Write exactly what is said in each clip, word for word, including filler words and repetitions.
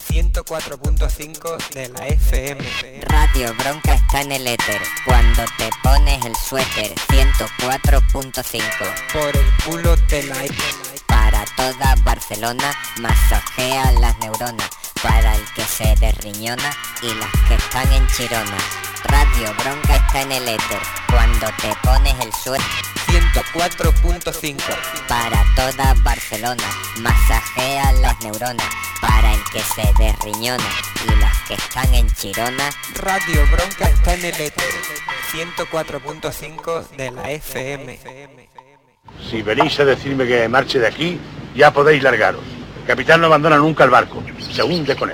ciento cuatro punto cinco de la F M. Radio Bronca está en el éter, cuando te pones el suéter. Ciento cuatro punto cinco. Por el culo te la... Para toda Barcelona, masajea las neuronas. Para el que se desriñona y las que están en Chirona. Radio Bronca está en el éter, cuando te pones el suéter. ciento cuatro punto cinco. Para toda Barcelona, masajea las neuronas. Para el que se desriñona y las que están en Chirona. Radio Bronca está en el éter, ciento cuatro punto cinco de la F M. Si venís a decirme que marche de aquí, ya podéis largaros. El capitán no abandona nunca el barco, se hunde con él.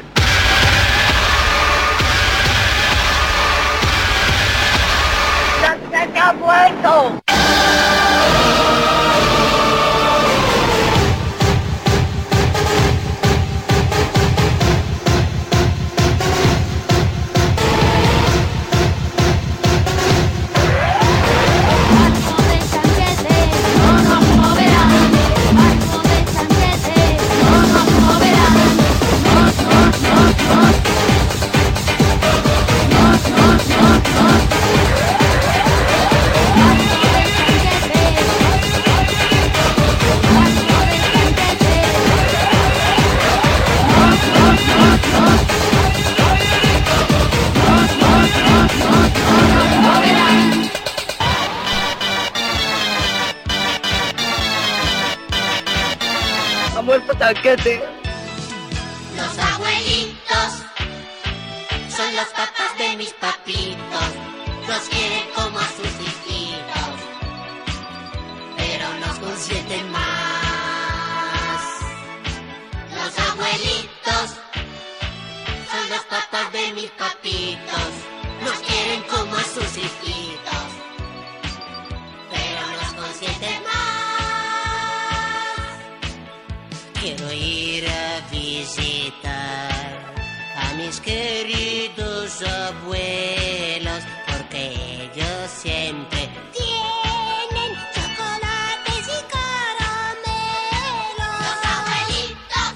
¡Se ha muerto! Tanquete. Los abuelitos son los papás de mis papitos, los quieren como a sus hijitos, pero nos consienten más. Los abuelitos son los papás de mis papitos, los quieren como a sus hijitos, pero nos consienten más. Quiero ir a visitar a mis queridos abuelos, porque ellos siempre tienen chocolates y caramelos. Los abuelitos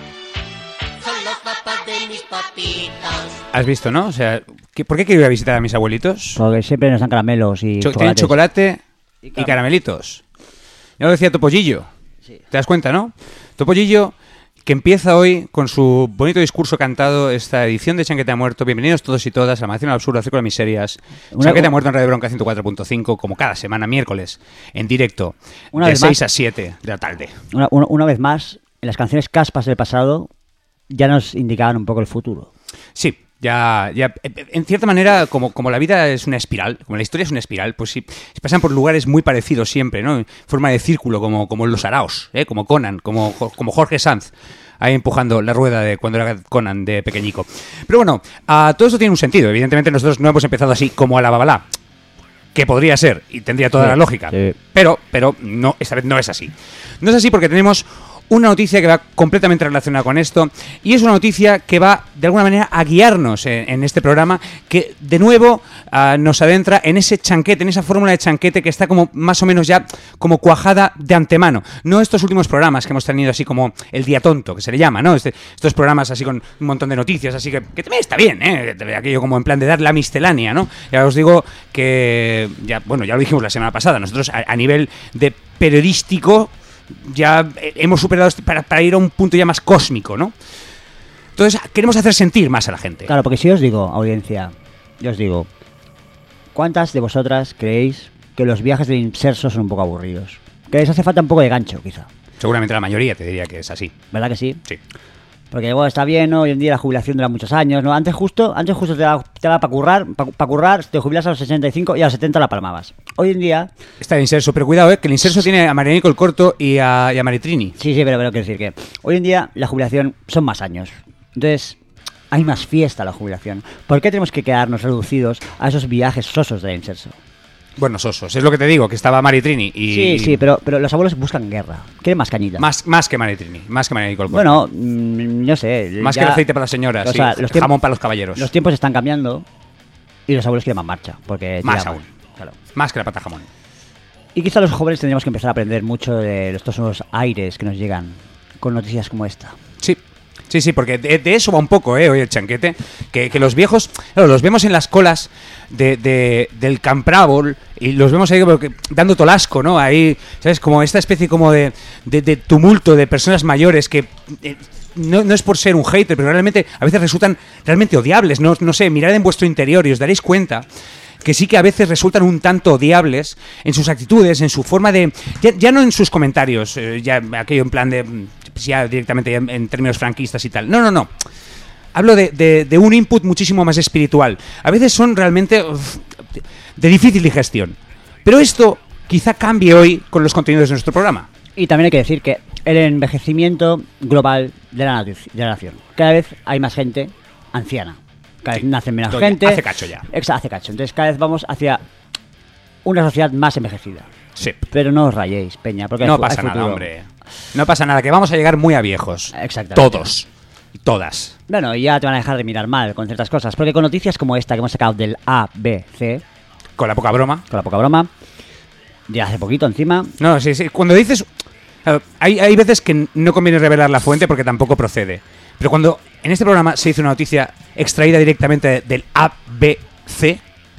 son los papás de mis papitos. ¿Has visto, no? O sea, ¿por qué quiero ir a visitar a mis abuelitos? Porque siempre nos dan caramelos y Cho- chocolates. Tienen chocolate y, caram- y caramelitos. Ya lo decía Topollillo. Sí. ¿Te das cuenta, no? Topollillo, que empieza hoy con su bonito discurso cantado esta edición de Chanquete ha Muerto. Bienvenidos todos y todas a la Maldición al Absurdo, Círculo de Miserias. Una- Chanquete ha Muerto en Radio Bronca ciento cuatro punto cinco, como cada semana, miércoles, en directo, Una de vez seis más. a siete de la tarde. Una, una, una vez más, en las canciones caspas del pasado ya nos indicaban un poco el futuro. Sí, ya, ya en cierta manera, como, como la vida es una espiral, como la historia es una espiral, pues sí, se pasan por lugares muy parecidos siempre, ¿no? En forma de círculo, como, como los Araos, ¿eh? Como Conan, como, como Jorge Sanz, ahí empujando la rueda de cuando era Conan de pequeñico. Pero bueno, a todo eso tiene un sentido. Evidentemente nosotros no hemos empezado así como a la babalá, que podría ser y tendría toda Sí, la lógica, sí. pero, pero no, esta vez no es así. No es así porque tenemos una noticia que va completamente relacionada con esto, y es una noticia que va de alguna manera a guiarnos en, en este programa, que de nuevo uh, nos adentra en ese chanquete, en esa fórmula de chanquete que está como más o menos ya como cuajada de antemano. No estos últimos programas que hemos tenido así como el día tonto, que se le llama, ¿no? Este, estos programas así con un montón de noticias, así que, que también está bien, ¿eh? Aquello como en plan de dar la miscelánea, ¿no? Ya os digo que, ya bueno, ya lo dijimos la semana pasada, nosotros a, a nivel de periodístico ya hemos superado para, para ir a un punto ya más cósmico, ¿no? Entonces queremos hacer sentir más a la gente. Claro, porque si os digo, audiencia, yo os digo, ¿cuántas de vosotras creéis que los viajes del inserso son un poco aburridos? Que les hace falta un poco de gancho, quizá. Seguramente la mayoría te diría que es así. ¿Verdad que sí? Sí. Porque bueno, está bien, ¿no? Hoy en día la jubilación dura muchos años, ¿no? Antes justo, antes justo te daba, te daba para currar, para pa currar, te jubilas a los sesenta y cinco y a los setenta la palmabas. Hoy en día... Está el inserso, pero cuidado, ¿eh? Que el inserso tiene a Marianico el Corto y a, y a Maritrini. Sí, sí, pero, pero quiero decir que hoy en día la jubilación son más años. Entonces, hay más fiesta la jubilación. ¿Por qué tenemos que quedarnos reducidos a esos viajes sosos del inserso? Bueno, sosos, es lo que te digo, que estaba Maritrini y... Sí, sí, pero, pero los abuelos buscan guerra. Quieren más cañita. Más, más que Maritrini, más que Marianico el Corto. Bueno, mmm, no sé. Más ya, que el aceite para las señoras, o sí, sea, los jamón para los caballeros. Los tiempos están cambiando y los abuelos quieren más marcha. Porque Más tiramos. aún. Claro. Más que la pata jamón. Y quizá los jóvenes tendríamos que empezar a aprender mucho de estos nuevos aires que nos llegan con noticias como esta. Sí. Sí, sí, porque de, de eso va un poco, ¿eh? Hoy el chanquete. Que, que los viejos, claro, los vemos en las colas de, de, del Camprabol y los vemos ahí como que, dando tolasco, ¿no? Ahí, ¿sabes? Como esta especie como de, de, de tumulto de personas mayores que... Eh, No, no es por ser un hater, pero realmente a veces resultan realmente odiables. No, no sé, mirad en vuestro interior y os daréis cuenta que sí que a veces resultan un tanto odiables en sus actitudes, en su forma de... Ya, ya no en sus comentarios, eh, ya aquello en plan de... ya directamente ya en, en términos franquistas y tal. No, no, no. Hablo de, de, de un input muchísimo más espiritual. A veces son realmente uf, de difícil digestión. Pero esto quizá cambie hoy con los contenidos de nuestro programa. Y también hay que decir que el envejecimiento global de la, de la nación. Cada vez hay más gente anciana. Cada vez Sí, nace menos doña, gente. hace cacho ya. Exa, hace cacho. Entonces cada vez vamos hacia una sociedad más envejecida. Sí. Pero no os rayéis, Peña, porque No hay fu- pasa hay nada, futuro. hombre. No pasa nada, que vamos a llegar muy a viejos. Exactamente. Todos. Y todas. Bueno, y ya te van a dejar de mirar mal con ciertas cosas. Porque con noticias como esta que hemos sacado del A B C, Con la poca broma. con la poca broma, de hace poquito encima, No, sí, sí. Cuando dices... claro, hay, hay veces que no conviene revelar la fuente porque tampoco procede. Pero cuando en este programa se hizo una noticia extraída directamente del A B C...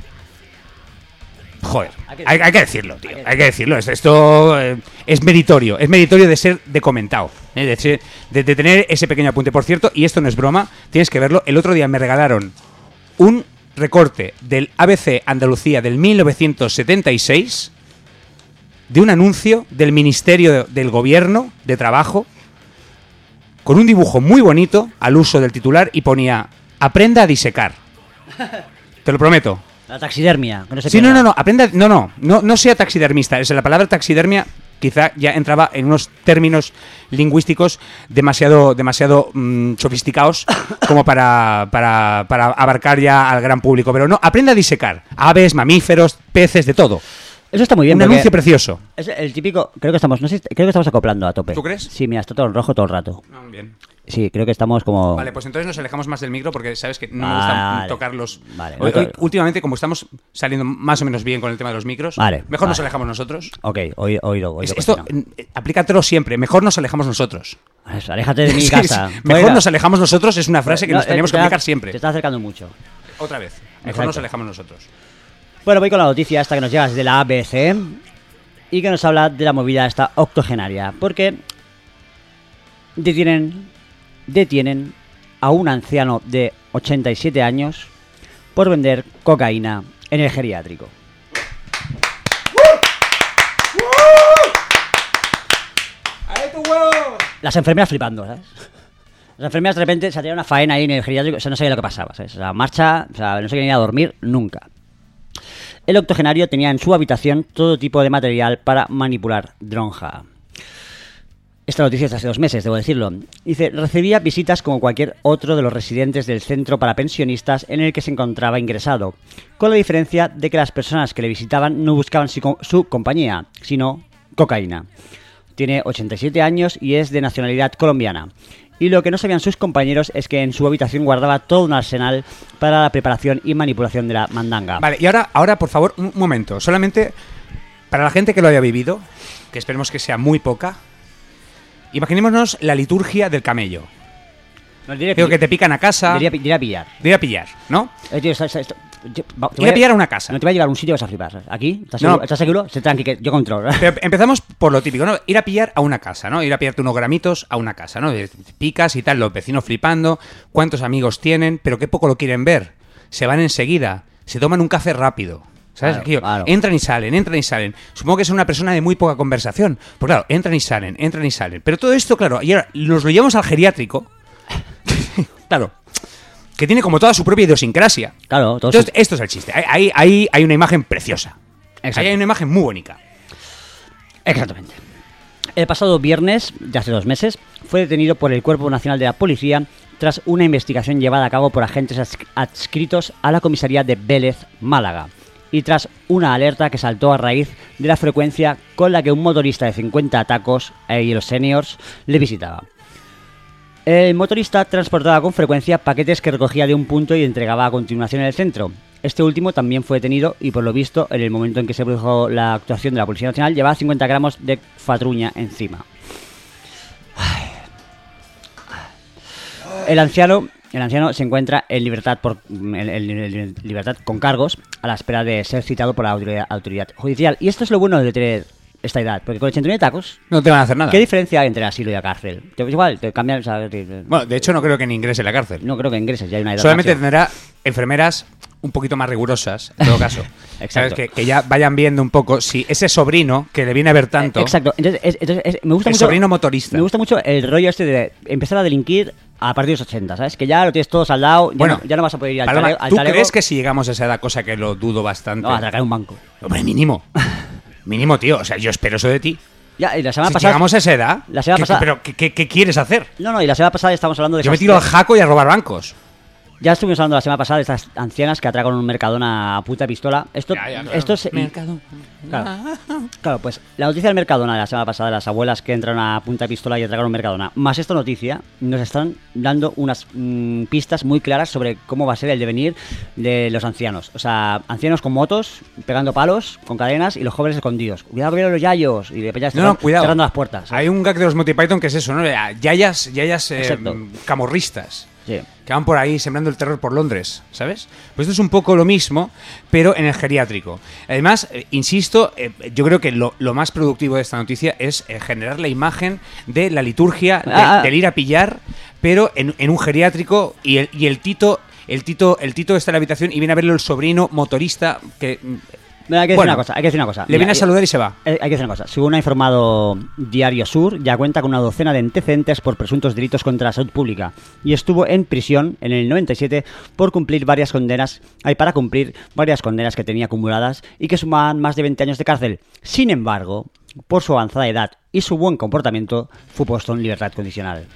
Joder, Hay que hay, hay que decirlo, tío. Hay que decirlo. Esto, esto eh, es meritorio. Es meritorio de ser de comentado. eh, de, ser- de- de tener ese pequeño apunte. Por cierto, y esto no es broma, tienes que verlo. El otro día me regalaron un recorte del A B C Andalucía del mil novecientos setenta y seis de un anuncio del Ministerio del Gobierno de Trabajo con un dibujo muy bonito al uso del titular y ponía aprenda a disecar. Te lo prometo. la taxidermia. Que no se Sí, no, pierda. no, no, aprenda, no, no, no, no sea taxidermista. Es la palabra taxidermia quizá ya entraba en unos términos lingüísticos demasiado, demasiado mm, sofisticados como para, para, para abarcar ya al gran público. Pero no, aprenda a disecar aves, mamíferos, peces, de todo. Eso está muy bien. Un porque anuncio precioso. es el típico. Creo que estamos. No sé, creo que estamos acoplando a tope. ¿Tú crees? Sí, mira, está todo en rojo todo el rato. Bien. Sí, creo que estamos como. Vale, pues entonces nos alejamos más del micro porque sabes que no me Vale. gusta tocarlos. Vale, Hoy- no hoy- to- últimamente, como estamos saliendo más o menos bien con el tema de los micros, Vale, mejor nos vale. alejamos nosotros. Ok, oído, oído, oído. Es- esto eh, aplícatelo siempre. Mejor nos alejamos nosotros. Eso, aléjate de mi Sí, casa. sí. Mejor Fuera. nos alejamos nosotros es una frase que No, nos teníamos eh, que te aplicar está- siempre. Te está acercando mucho. Otra vez. Mejor Exacto. nos alejamos nosotros. Bueno, voy con la noticia esta que nos llega desde la A B C y que nos habla de la movida esta octogenaria. Porque detienen, detienen a un anciano de ochenta y siete años por vender cocaína en el geriátrico. Las enfermeras flipando, ¿sabes? Las enfermeras de repente se hacían una faena ahí en el geriátrico, o sea, no sabía lo que pasaba, ¿sabes? O sea, marcha, o sea, no se querían ir a dormir nunca. El octogenario tenía en su habitación todo tipo de material para manipular dronja. Esta noticia es de hace dos meses, debo decirlo. Dice, recibía visitas como cualquier otro de los residentes del centro para pensionistas en el que se encontraba ingresado, con la diferencia de que las personas que le visitaban no buscaban su, co- su compañía, sino cocaína. Tiene ochenta y siete años y es de nacionalidad colombiana. Y lo que no sabían sus compañeros es que en su habitación guardaba todo un arsenal para la preparación y manipulación de la mandanga. Vale, y ahora, ahora, por favor, un momento. Solamente para la gente que lo haya vivido, que esperemos que sea muy poca, imaginémonos la liturgia del camello. No, diría Creo pi- que te pican a casa, diría pi- diría pillar. de ir a pillar, ¿no? Eh, tío, esto- esto- esto- yo- va- te Ir voy a pillar a una casa. No te voy a llevar a un sitio que vas a flipar. ¿Aquí? ¿Estás No. seguro? ¿Estás seguro? Sé tranqui, que yo controlo. Pero empezamos por lo típico, ¿no? Ir a pillar a una casa, ¿no? Ir a pillarte unos gramitos a una casa, ¿no? Eh, Picas y tal, los vecinos flipando, cuántos amigos tienen, pero qué poco lo quieren ver. Se van enseguida, se toman un café rápido. ¿Sabes? Claro, Aquello, claro. Entran y salen, entran y salen. Supongo que es una persona de muy poca conversación. Pues claro, entran y salen, entran y salen. Pero todo esto, claro, y ahora nos lo llevamos al geriátrico. Claro. Que tiene como toda su propia idiosincrasia. Claro, todo Entonces, su- esto es el chiste. Ahí, ahí, ahí hay una imagen preciosa. Exacto. Ahí hay una imagen muy bonita. Exactamente. El pasado viernes, de hace dos meses, fue detenido por el Cuerpo Nacional de la Policía tras una investigación llevada a cabo por agentes adsc- adscritos a la comisaría de Vélez, Málaga, y tras una alerta que saltó a raíz de la frecuencia con la que un motorista de cincuenta tacos eh, y los seniors le visitaba. El motorista transportaba con frecuencia paquetes que recogía de un punto y entregaba a continuación en el centro. Este último también fue detenido y por lo visto, en el momento en que se produjo la actuación de la Policía Nacional, llevaba cincuenta gramos de fatruña encima. El anciano, el anciano se encuentra en libertad por en, en- en libertad con cargos a la espera de ser citado por la autoridad, autoridad judicial. Y esto es lo bueno de tener esta edad, porque con ochenta y nueve tacos, No te van a hacer nada. ¿qué diferencia hay entre asilo y la cárcel? Te- igual, te cambian, o sea, te- Bueno, de hecho no creo que ni ingrese en la cárcel. no creo que ingreses, ya hay una edad Solamente máxima. tendrá enfermeras un poquito más rigurosas, en todo caso. Exacto. ¿Sabes? Que, que ya vayan viendo un poco si ese sobrino que le viene a ver tanto, Eh, Exacto. Entonces, es- entonces, es- me gusta el mucho. sobrino motorista. Me gusta mucho el rollo este de empezar a delinquir a partir de los ochenta, ¿sabes? Que ya lo tienes todo saldado, ya, Bueno, no, ya no vas a poder ir al, Paloma, talego, al ¿tú talego. crees que si llegamos a esa edad, cosa que lo dudo bastante? No, a atracar un banco. Hombre, mínimo. Mínimo, tío. O sea, yo espero eso de ti. Ya, y la semana Si pasada. llegamos a esa edad, La semana ¿qué- pasada- ¿pero qué, qué- qué quieres hacer? No, no, y la semana pasada estamos hablando de Yo me esas- tiro al jaco y a robar bancos. Ya estuvimos hablando la semana pasada de estas ancianas que atracan un Mercadona a puta pistola. Esto, Ya, ya, claro. esto es. Mercado. Claro. Claro, pues la noticia del Mercadona de la semana pasada, de las abuelas que entran a punta pistola y atracan un Mercadona, más esta noticia, nos están dando unas mm, pistas muy claras sobre cómo va a ser el devenir de los ancianos. O sea, ancianos con motos, pegando palos, con cadenas, y los jóvenes escondidos. Cuidado que vienen los yayos. Y de ya No, no, cuidado. cerrando las puertas. Hay un gag de los Monty Python que es eso, ¿no? Yayas, yayas eh, Exacto. camorristas. Sí. Que van por ahí sembrando el terror por Londres, ¿sabes? Pues esto es un poco lo mismo, pero en el geriátrico. Además, eh, insisto, eh, yo creo que lo, lo más productivo de esta noticia es eh, generar la imagen de la liturgia de- Ah, ah. del ir a pillar, pero en, en un geriátrico y el, y el Tito, el Tito, el Tito está en la habitación y viene a verlo el sobrino motorista que mm, Mira, hay que decir Bueno, una cosa, hay que decir una cosa. le Mira, viene a y- saludar y se va. Eh, Hay que decir una cosa. Según ha informado Diario Sur, ya cuenta con una docena de antecedentes por presuntos delitos contra la salud pública y estuvo en prisión en el noventa y siete por cumplir varias condenas, hay para cumplir varias condenas que tenía acumuladas y que sumaban más de veinte años de cárcel. Sin embargo, por su avanzada edad y su buen comportamiento, fue puesto en libertad condicional.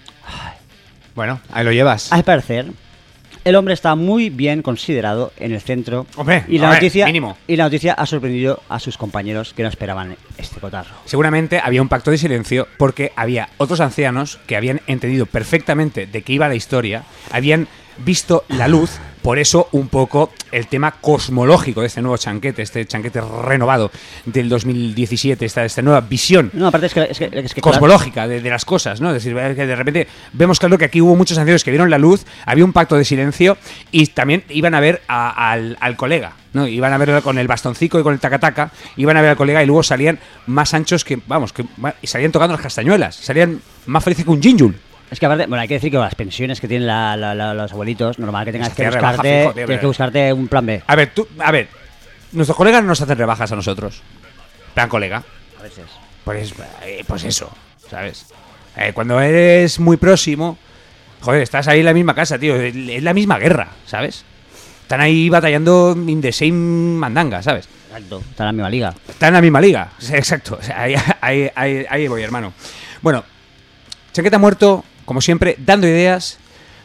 Bueno, ahí lo llevas. Al parecer, el hombre está muy bien considerado en el centro Hombre, y la a ver, noticia mínimo. y la noticia ha sorprendido a sus compañeros que no esperaban este cotarro. Seguramente había un pacto de silencio porque había otros ancianos que habían entendido perfectamente de qué iba la historia, habían visto la luz, por eso un poco el tema cosmológico de este nuevo chanquete, este chanquete renovado del dos mil diecisiete, esta, esta nueva visión No, aparte es que, es que, es que cosmológica de, de las cosas, ¿no? Es decir, que de repente vemos claro que aquí hubo muchos ancianos que vieron la luz, había un pacto de silencio y también iban a ver a- al, al colega, ¿no? Iban a verlo con el bastoncico y con el tacataca, iban a ver al colega y luego salían más anchos que, vamos, que y salían tocando las castañuelas, salían más felices que un ginjul. Es que aparte, bueno, hay que decir que las pensiones que tienen la- la- la- los abuelitos, normal que tengas Es que que rebaja buscarte, fijo, tío, tienes pero- que buscarte un plan B. A ver, tú, a ver, nuestros colegas no nos hacen rebajas a nosotros. Plan colega. A veces. Pues, eh, pues eso, ¿sabes? Eh, cuando eres muy próximo, joder, estás ahí en la misma casa, tío. Es la misma guerra, ¿sabes? Están ahí batallando in the same mandanga, ¿sabes? Exacto, está en la misma liga. Están en la misma liga, exacto. O sea, ahí, ahí, ahí, ahí voy, hermano. Bueno, Chanqueta Muerto, como siempre, dando ideas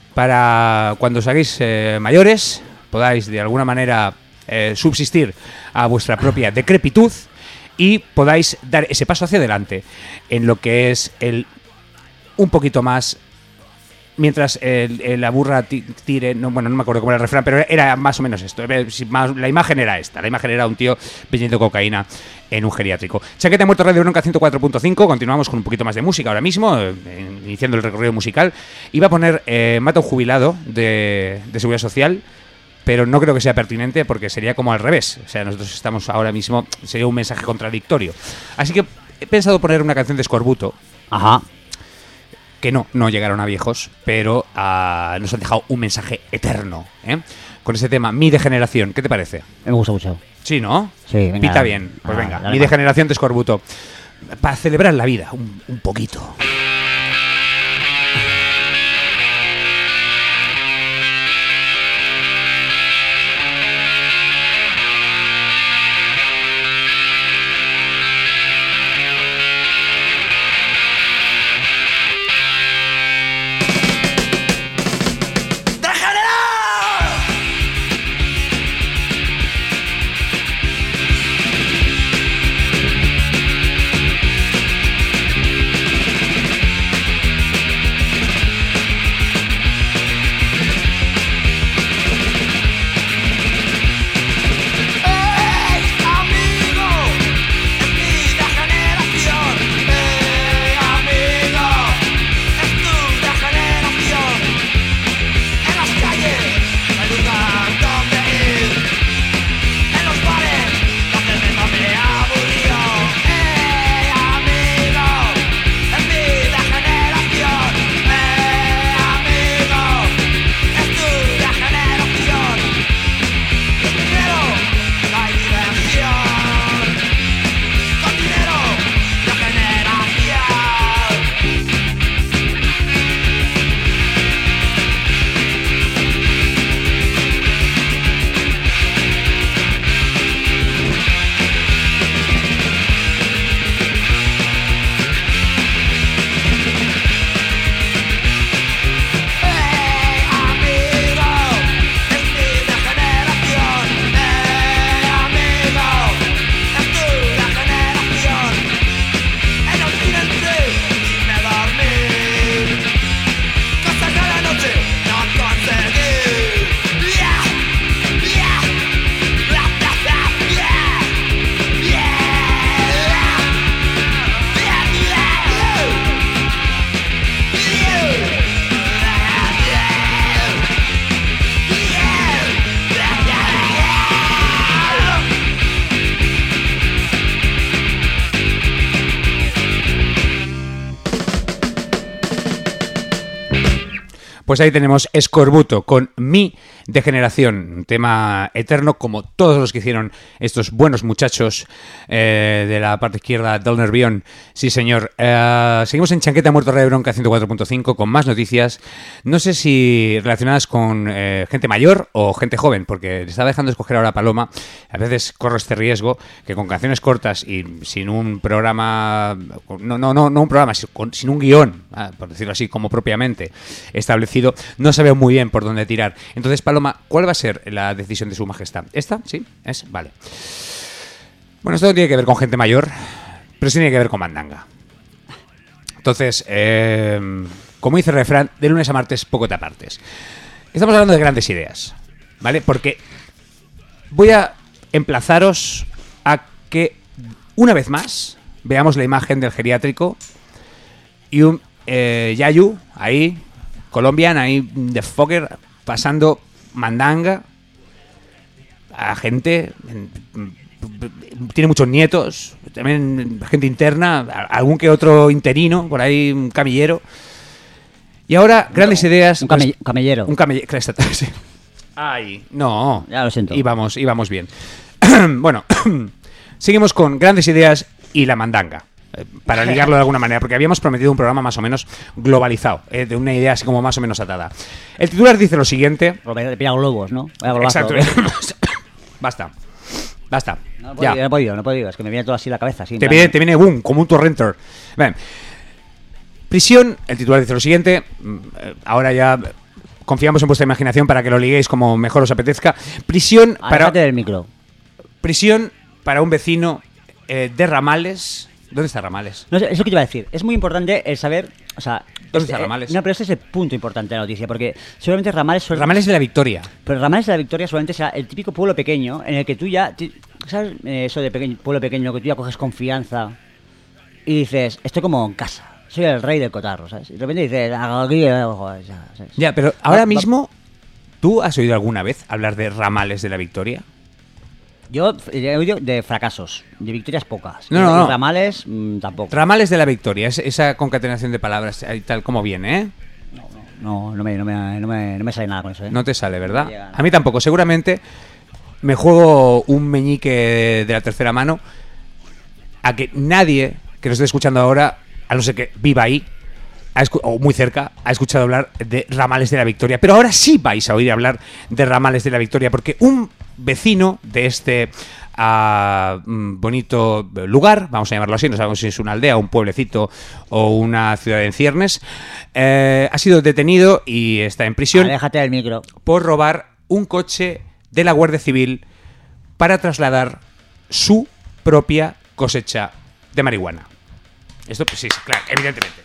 para cuando os hagáis eh, mayores, podáis de alguna manera eh, subsistir a vuestra propia decrepitud y podáis dar ese paso hacia adelante en lo que es el un poquito más mientras el- el- la burra ti- tire, no, bueno, no me acuerdo cómo era el refrán, pero era más o menos esto. Eh, si más- La imagen era esta, la imagen era un tío vendiendo cocaína en un geriátrico. Chaqueta Muerto, Radio Bronca ciento cuatro punto cinco, continuamos con un poquito más de música ahora mismo, eh, iniciando el recorrido musical. Iba a poner eh, Mata a un jubilado de, de Seguridad Social, pero no creo que sea pertinente porque sería como al revés. O sea, nosotros estamos ahora mismo, sería un mensaje contradictorio. Así que he pensado poner una canción de Escorbuto, Ajá. que no, no llegaron a viejos, pero ah, nos han dejado un mensaje eterno, ¿eh? Con ese tema, Mi Degeneración, ¿qué te parece? Me gusta mucho. Sí, ¿no? Sí, venga. Pita bien, pues Ah, venga, dale Mi más. Degeneración de Escorbuto. Para celebrar la vida, un, un poquito. ¡Degenerado! Pues ahí tenemos Escorbuto con Mi Degeneración, un tema eterno como todos los que hicieron estos buenos muchachos eh, de la parte izquierda del Nervión. Sí, señor. Eh, seguimos en Chanqueta Muerto Radio Bronca ciento cuatro punto cinco con más noticias. No sé si relacionadas con eh, gente mayor o gente joven, porque le estaba dejando escoger ahora a Paloma. A veces corro este riesgo que con canciones cortas y sin un programa, no, no, no, no un programa, sin un guión, por decirlo así, como propiamente establecido, no sabía muy bien por dónde tirar. Entonces, Paloma, ¿cuál va a ser la decisión de su majestad? ¿Esta? ¿Sí? ¿Es? Vale. Bueno, esto no tiene que ver con gente mayor, pero sí tiene que ver con mandanga. Entonces, eh, como dice el refrán, de lunes a martes, poco te apartes. Estamos hablando de grandes ideas, ¿vale? Porque voy a emplazaros a que, una vez más, veamos la imagen del geriátrico y un eh, Yayu, ahí, Colombian, ahí, de fucker, pasando mandanga a gente. Tiene muchos nietos, también gente interna, algún que otro interino, por ahí, un camillero. Y ahora, grandes ideas. Un camell- camellero. Un camellero, sí. Ay, no. Ya lo siento. Íbamos, íbamos bien. Bueno, seguimos con grandes ideas y la mandanga. Eh, para ligarlo de alguna manera, porque habíamos prometido un programa más o menos globalizado, eh, de una idea así como más o menos atada. El titular dice lo siguiente. Robert, pilla globos, ¿no? Vaya globazo. Exacto. Basta. Basta. No he Ya. podido, no he podido, no he podido. Es que me viene todo así la cabeza. Así, Te en viene, plan- te viene boom, como un torrenter. Bien. Prisión, el titular dice lo siguiente. mm, eh, Ahora ya confiamos en vuestra imaginación para que lo liguéis como mejor os apetezca. Prisión para, Aléjate del micro. prisión para un vecino eh, de Ramales. ¿Dónde está Ramales? No sé, eso que te iba a decir. Es muy importante el saber. O sea. ¿Dónde este- está Ramales? No, pero este es el punto importante de la noticia. Porque seguramente Ramales. suele- Ramales de la Victoria. Pero Ramales de la Victoria solamente será el típico pueblo pequeño en el que tú ya. ti- ¿Sabes eh, eso de pequeño, pueblo pequeño que tú ya coges confianza y dices, estoy como en casa? Soy el rey del cotarro, ¿sabes? Y de repente dices, aquí, eh, joder, ya, ¿sabes? Ya, pero ahora Va- va- mismo, ¿tú has oído alguna vez hablar de Ramales de la Victoria? Yo he oído de fracasos, de victorias pocas. No, no, Y no. Ramales mm, tampoco. Ramales de la Victoria, es esa concatenación de palabras y tal como viene, ¿eh? No, no me, no, me, no, me, no me sale nada con eso, ¿eh? No te sale, ¿verdad? No llega, no. A mí tampoco. Seguramente me juego un meñique de la tercera mano a que nadie que nos esté escuchando ahora, a no ser que viva ahí, ha escu- o muy cerca, ha escuchado hablar de Ramales de la Victoria. Pero ahora sí vais a oír hablar de Ramales de la Victoria, porque un vecino de este ah, mm, bonito lugar, vamos a llamarlo así, no sabemos si es una aldea, un pueblecito o una ciudad en ciernes, eh, ha sido detenido y está en prisión Aléjate del micro. por robar un coche de la Guardia Civil para trasladar su propia cosecha de marihuana. Esto, pues sí, sí, claro, evidentemente.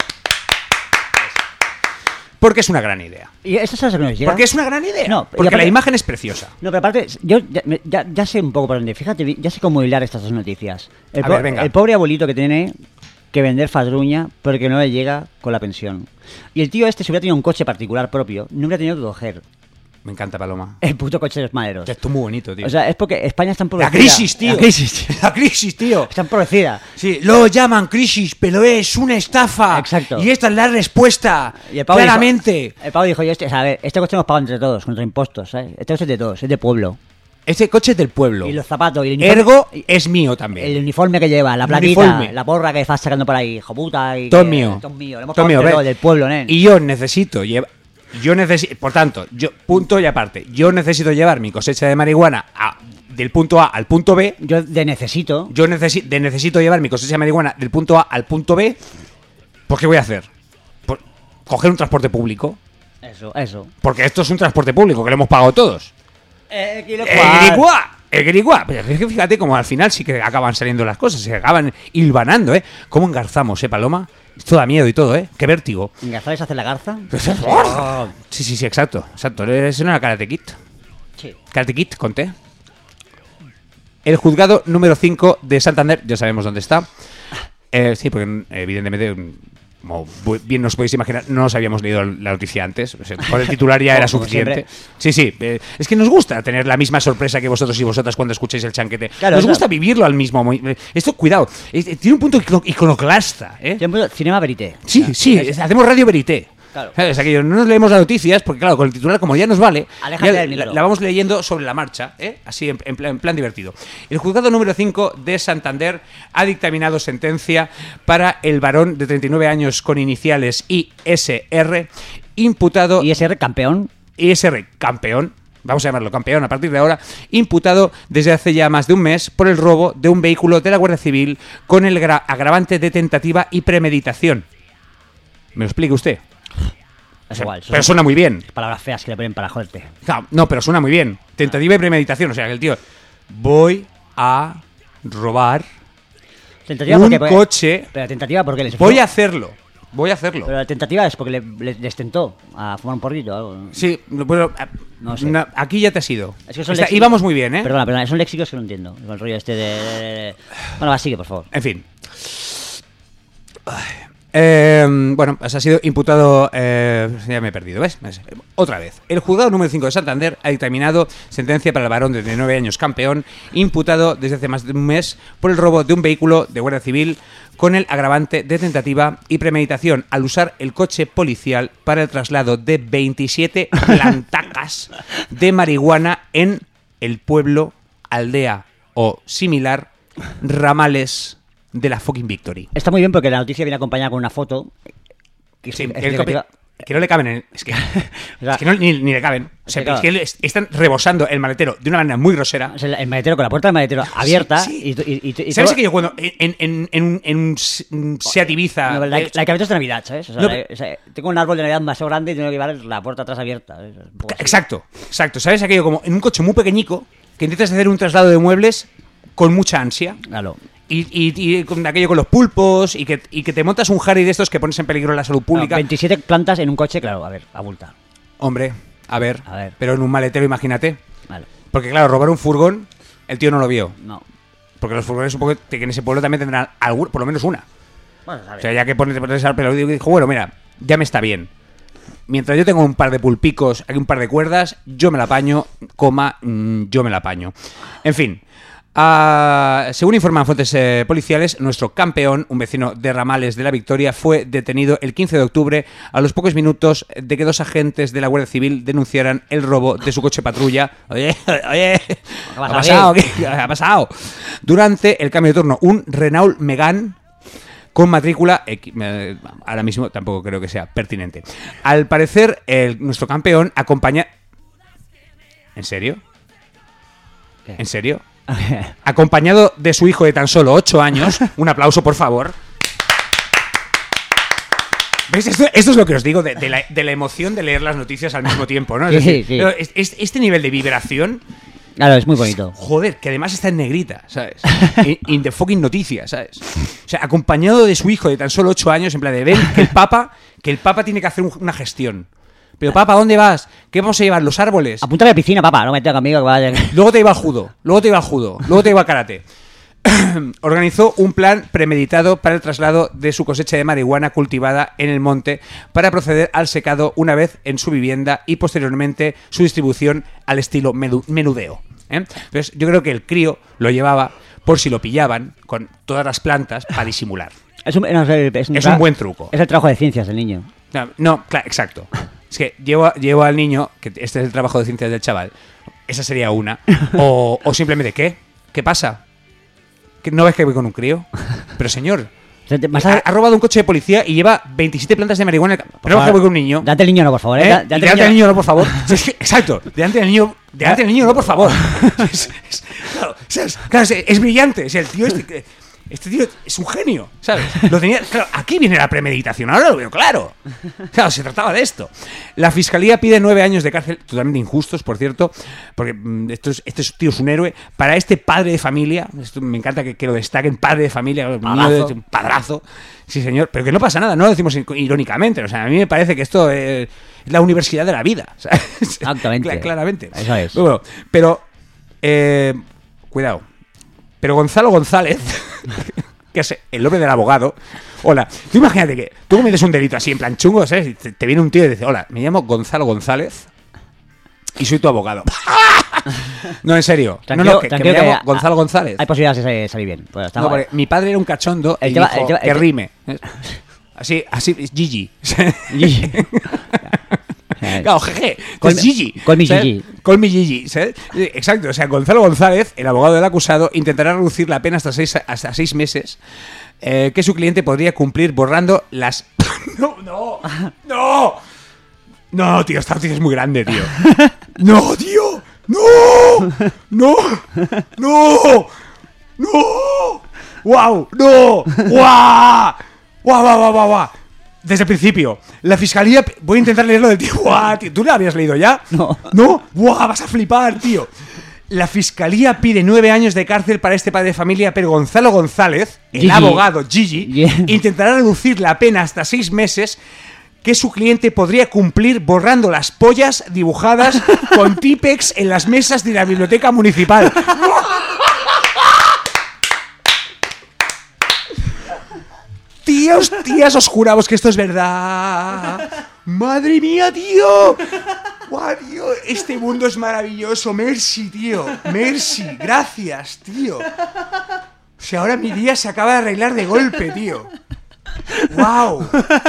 Porque es una gran idea. ¿Y esto sabes a qué nos llega? Porque es una gran idea. No, y porque aparte- la imagen es preciosa. No, pero aparte, yo ya, me- ya- ya sé un poco por dónde. Fíjate, vi- ya sé cómo hilar estas dos noticias. El, A po- ver, venga. el pobre abuelito que tiene que vender fadruña porque no le llega con la pensión. Y el tío este, si hubiera tenido un coche particular propio, no hubiera tenido que coger Me encanta, Paloma. el puto coche de los maderos. Esto es muy bonito, tío. O sea, es porque España está la empobrecida. crisis, tío. La crisis, tío. La crisis, tío. Está empobrecida. Sí, lo llaman crisis, pero es una estafa. Exacto. Y esta es la respuesta. Y el pavo Claramente. Dijo, el pavo dijo, yo este, o sea, a ver, este coche hemos pagado entre todos, contra impuestos, ¿sabes? Este coche es de todos, es de pueblo. Este coche es del pueblo. Y los zapatos, y el uniforme, Ergo y- es mío también. el uniforme que lleva, la El plaquita, uniforme. la porra que estás sacando por ahí, hijo puta. Y Todo que- mío. Todo mío, lo hemos Todo pagado mío, entre ve. todos, del pueblo, nen. Y yo necesito llevar. Yo necesito. Por tanto, yo. Punto y aparte. Yo necesito llevar mi cosecha de marihuana a- del punto A al punto B. Yo de necesito. Yo necesi- de necesito llevar mi cosecha de marihuana del punto A al punto B. ¿Por qué voy a hacer? Por coger un transporte público. Eso, eso. Porque esto es un transporte público que lo hemos pagado todos. Eh, ¡El guiriguá! ¡El guiriguá! Pero es que fíjate como al final sí que acaban saliendo las cosas, se acaban hilvanando, ¿eh? ¿Cómo engarzamos, eh, Paloma? Esto da miedo y todo, ¿eh? ¡Qué vértigo! ¿Engarzar es hacer la garza? Sí, sí, sí, exacto. Exacto. Es una Karate Kid. Sí. Karate Kid, conté. El juzgado número cinco de Santander, ya sabemos dónde está. Eh, sí, porque evidentemente, como bien nos podéis imaginar, no nos habíamos leído la noticia antes. O sea, con el titular ya era Como suficiente. siempre. Sí, sí. eh, es que nos gusta tener la misma sorpresa que vosotros y vosotras cuando escucháis el chanquete. Claro, nos o sea- gusta vivirlo al mismo mo- eh, Esto, cuidado, eh, tiene un punto icono- iconoclasta, ¿eh? Yo empiezo- Cinema Verité. Sí, O sea, sí, es- hacemos Radio Verité. Claro. ¿Sabes? Aquello, no nos leemos las noticias, porque claro, con el titular, como ya nos vale, Aléjate ya del la, micro. la vamos leyendo sobre la marcha, ¿eh? Así, en, en plan, en plan divertido. El juzgado número cinco de Santander ha dictaminado sentencia para el varón de treinta y nueve años con iniciales I S R, imputado... Y ese campeón. I S R, campeón, vamos a llamarlo campeón a partir de ahora, imputado desde hace ya más de un mes por el robo de un vehículo de la Guardia Civil con el gra- agravante de tentativa y premeditación. ¿Me lo explique usted? Es O sea, igual. pero son suena muy bien. palabras feas que le ponen para joderte. Claro, no, pero suena muy bien. Tentativa y premeditación. O sea, que el tío... Voy a robar Tentativa un porque, porque- coche. Pero la tentativa porque les Voy a hacerlo. Voy a hacerlo. Pero la tentativa es porque le, le- les tentó a fumar un porrito o algo. Sí, bueno, No sé. na- aquí ya te has ido. Es que son Está- léxicos- íbamos muy bien, ¿eh? Perdona, perdona, son léxicos que no entiendo. Con el rollo este de... de- de- Bueno, va, sigue, por favor. En fin. Eh, bueno, pues ha sido imputado. Eh, ya me he perdido, ¿ves? Otra vez. El juzgado número cinco de Santander ha dictaminado sentencia para el varón de treinta y nueve años campeón, imputado desde hace más de un mes por el robo de un vehículo de Guardia Civil con el agravante de tentativa y premeditación al usar el coche policial para el traslado de veintisiete plantacas de marihuana en el pueblo, aldea o similar, Ramales de la fucking Victory. Está muy bien porque la noticia viene acompañada con una foto. Que es Sí, que, el explicativa. copi- que no le caben en el- es que, O sea, es que no, ni, ni le caben. O sea, es que es que le- están rebosando el maletero de una manera muy grosera. o sea, el maletero con la puerta del maletero abierta. Sí, sí. Y, y, y, y ¿Sabes todo- que yo cuando en, en, en, un- en un S- un Seat Ibiza... No, la, eh, la cabeza es de Navidad, ¿sabes? O sea, No, la- o sea, tengo un árbol de Navidad más grande y tengo que llevar la puerta atrás abierta. ¿sabes? Un poco así. Exacto, exacto. ¿Sabes aquello como en un coche muy pequeñico que intentas hacer un traslado de muebles con mucha ansia? Claro. Y, y, y con aquello con los pulpos y que, y que te montas un Harry de estos que pones en peligro la salud pública. No, veintisiete plantas en un coche, claro, a ver, abulta. Hombre, a ver, A ver. pero en un maletero, imagínate. Vale. Porque claro, robar un furgón, el tío no lo vio. No. Porque los furgones supongo que en ese pueblo también tendrán algún, por lo menos una. Bueno, a O ver. sea, ya que pones, pones al pelo, dijo, bueno, mira, ya me está bien. Mientras yo tengo un par de pulpicos, hay un par de cuerdas, yo me la apaño, coma, mm, yo me la apaño. En fin. Ah, según informan fuentes eh, policiales, nuestro campeón, un vecino de Ramales de la Victoria, fue detenido el quince de octubre a los pocos minutos de que dos agentes de la Guardia Civil denunciaran el robo de su coche patrulla. Oye, oye, ¿qué ha pasa pasado? aquí? ¿Qué ha pasado? Durante el cambio de turno, un Renault Megane con matrícula X. Eh, ahora mismo tampoco creo que sea pertinente. Al parecer, el, nuestro campeón acompaña... ¿En serio? ¿Qué? ¿En serio? Acompañado de su hijo de tan solo ocho años. Un aplauso, por favor. ¿Veis? Esto, esto es lo que os digo de, de, la, de la emoción de leer las noticias al mismo tiempo, ¿no? Es Sí, decir, sí. pero es- es- este nivel de vibración, Claro, es muy bonito. joder, que además está en negrita, ¿sabes? In, in the fucking noticias, ¿sabes? O sea, acompañado de su hijo de tan solo ocho años, en plan de ven que el Papa, que el Papa tiene que hacer un- una gestión. Pero Papa, ¿dónde vas? ¿Qué vamos a llevar? ¿Los árboles? Apúntame a la piscina, papá, no me tenga conmigo que vaya. Luego te iba al judo, luego te iba al judo, luego te iba al karate. Organizó un plan premeditado para el traslado de su cosecha de marihuana cultivada en el monte para proceder al secado una vez en su vivienda y posteriormente su distribución al estilo medu- menudeo. ¿eh? Entonces yo creo que el crío lo llevaba por si lo pillaban con todas las plantas para disimular. Es un, no, es es Es tra- un buen truco. Es el trabajo de ciencias del niño. No, no, claro, exacto. Es que llevo, llevo al niño, que este es el trabajo de ciencias del chaval, esa sería una. O, o simplemente, ¿qué? ¿Qué pasa? ¿Que ¿No ves que voy con un crío? Pero señor, O sea, te- más ha, a- ha robado un coche de policía y lleva veintisiete plantas de marihuana. ¿No ves que voy con un niño? Delante del niño no, por favor. ¿eh? ¿Eh? Da- Y delante delante del del niño no, por favor. Sí, es que- exacto, delante del niño, delante del niño no, por favor. Es, es- claro, o sea, es, claro, es- es brillante. O sea, el tío este, que- este tío es un genio, ¿sabes? Lo tenía, claro, aquí viene la premeditación, ahora lo veo claro. Claro, se trataba de esto. La fiscalía pide nueve años de cárcel, totalmente injustos, por cierto, porque mm, esto es, este tío es un héroe. Para este padre de familia, esto me encanta que, que lo destaquen, padre de familia, un niño de- un padrazo. Sí, señor, pero que no pasa nada, no lo decimos irónicamente. O sea, a mí me parece que esto es la universidad de la vida. ¿sabes? Exactamente. Cla- claramente. Eso es. Bueno, pero, eh, cuidado. Pero Gonzalo González, que es el nombre del abogado. Hola, tú imagínate que tú cometes un delito así en plan chungo, ¿sabes? Y te, te viene un tío y dice, hola, me llamo Gonzalo González y soy tu abogado. No, en serio. Tranquilo, no, no, que, que tranquilo me llamo que, ah, Gonzalo González. Hay posibilidades de salir bien. Pues No, estamos- porque mi padre era un cachondo El y tema- dijo el tema- que el te- rime. Así, así, Gigi. Gigi. Claro, jeje, Call es me- Gigi. call me ¿sabes? Gigi. Call me Gigi, ¿sabes? Exacto, o sea, Gonzalo González, el abogado del acusado, intentará reducir la pena hasta seis, hasta seis meses eh, que su cliente podría cumplir borrando las... ¡No, no! ¡No! No, tío, esta noticia es muy grande, tío. ¡No, tío! ¡No! ¡No! ¡No! ¡No! ¡Wow! ¡No! ¡Guau! ¡Guau, guau, guau, guau, guau! Desde el principio, la fiscalía... Voy a intentar leerlo del tío. ¡Guau, tío! ¿Tú lo habías leído ya? No. ¿No? ¡Guau! Vas a flipar, tío. La fiscalía pide nueve años de cárcel para este padre de familia, pero Gonzalo González, el Gigi. abogado Gigi, Yeah. intentará reducir la pena hasta seis meses que su cliente podría cumplir borrando las pollas dibujadas con Tipex en las mesas de la biblioteca municipal. Tíos, tías, os juramos que esto es verdad. Madre mía, tío. Guau, tío, este mundo es maravilloso. Merci, tío. Merci, gracias, tío. O sea, ahora mi día se acaba de arreglar de golpe, tío. Wow.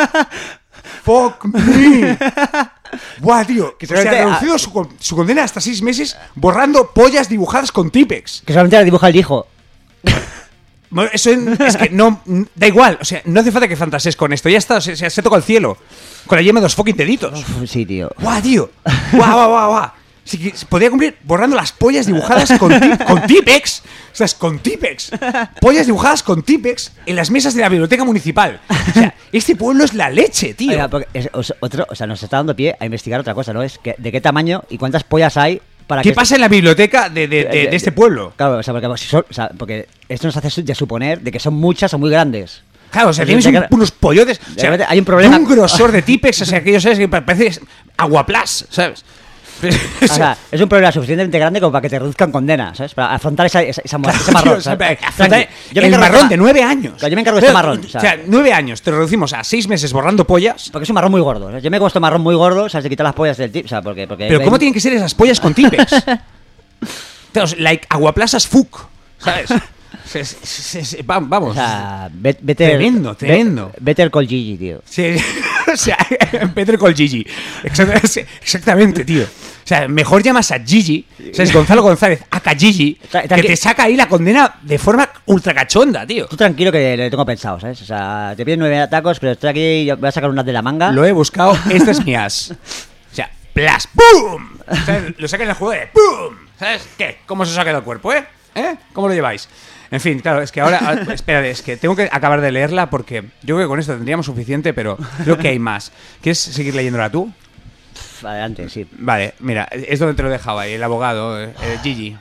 Fuck me. Buah, tío. O sea, solamente- ha reducido su, con- su condena hasta seis meses borrando pollas dibujadas con Tipex. Que solamente la dibuja el hijo. Bueno, eso en- es que no... Da igual, o sea, no hace falta que fantasees con esto. Ya está, se, se, se toca el cielo. Con la yema de los fucking deditos. Uf, sí, tío. ¡Guau, tío! ¡Guau, guau, guau, guau! Sí que se podría cumplir borrando las pollas dibujadas con, ti- con Tipex. O sea, es con Tipex. Pollas dibujadas con Tipex en las mesas de la biblioteca municipal. O sea, este pueblo es la leche, tío. Oiga, porque es- os- otro, o sea, nos está dando pie a investigar otra cosa, ¿no? Es que de qué tamaño y cuántas pollas hay para ¿Qué que... pasa en la biblioteca de, de- de- de este pueblo? Claro, o sea, porque, si son- o sea, porque esto nos hace su- de suponer de que son muchas o muy grandes. Claro, o sea, Es tienes decir, un- que- unos pollotes. O sea, repente hay un problema- de un grosor de Tipex, o sea, que yo sabes que parece aguaplas, ¿sabes? O sea, es un problema suficientemente grande como para que te reduzcan condena, ¿sabes? Para afrontar esa, esa, esa- Claro, ese marrón. tío, o sea, ¿sabes? afrontar Tranqui, yo me el encargo marrón este de ma- nueve años. Claro, yo me encargo de este Pero, marrón. O sea, nueve años, te reducimos a seis meses borrando pollas. Porque es un marrón muy gordo. ¿sabes? Yo me he puesto marrón muy gordo, o sea, se quitan las pollas del tip. O sea, porque. porque Pero ¿cómo tienen que ser esas pollas con Tipex? Claro, like aguaplasas fuck, ¿sabes? Se- se- se- se- va- Vamos. O sea, bet- better. Tremendo, bet- tremendo. Better Call Gigi, tío. Sí, o sea, Peter Call Gigi. Exactamente, exactamente, tío. O sea, mejor llamas a Gigi, o sea, es Gonzalo González, aka Gigi, Tra- que tranqui- te saca ahí la condena de forma ultra cachonda, tío. Tú tranquilo que le tengo pensado, ¿sabes? O sea, te piden nueve tacos, pero estoy aquí, yo voy a sacar unas de la manga. Lo he buscado, esta es mi as. O sea, plas, ¡pum! ¿Sabes? Lo sacan en el juego de ¡pum! ¿Sabes? ¿Qué? ¿Cómo se os ha quedado el cuerpo, eh? ¿Eh? ¿Cómo lo lleváis? En fin, claro, es que ahora... ah, espérate, es que tengo que acabar de leerla porque yo creo que con esto tendríamos suficiente, pero creo que hay más. ¿Quieres seguir leyéndola tú? Pff, Adelante, sí. Vale, mira, es donde te lo dejaba ahí, el abogado, eh, eh, Gigi.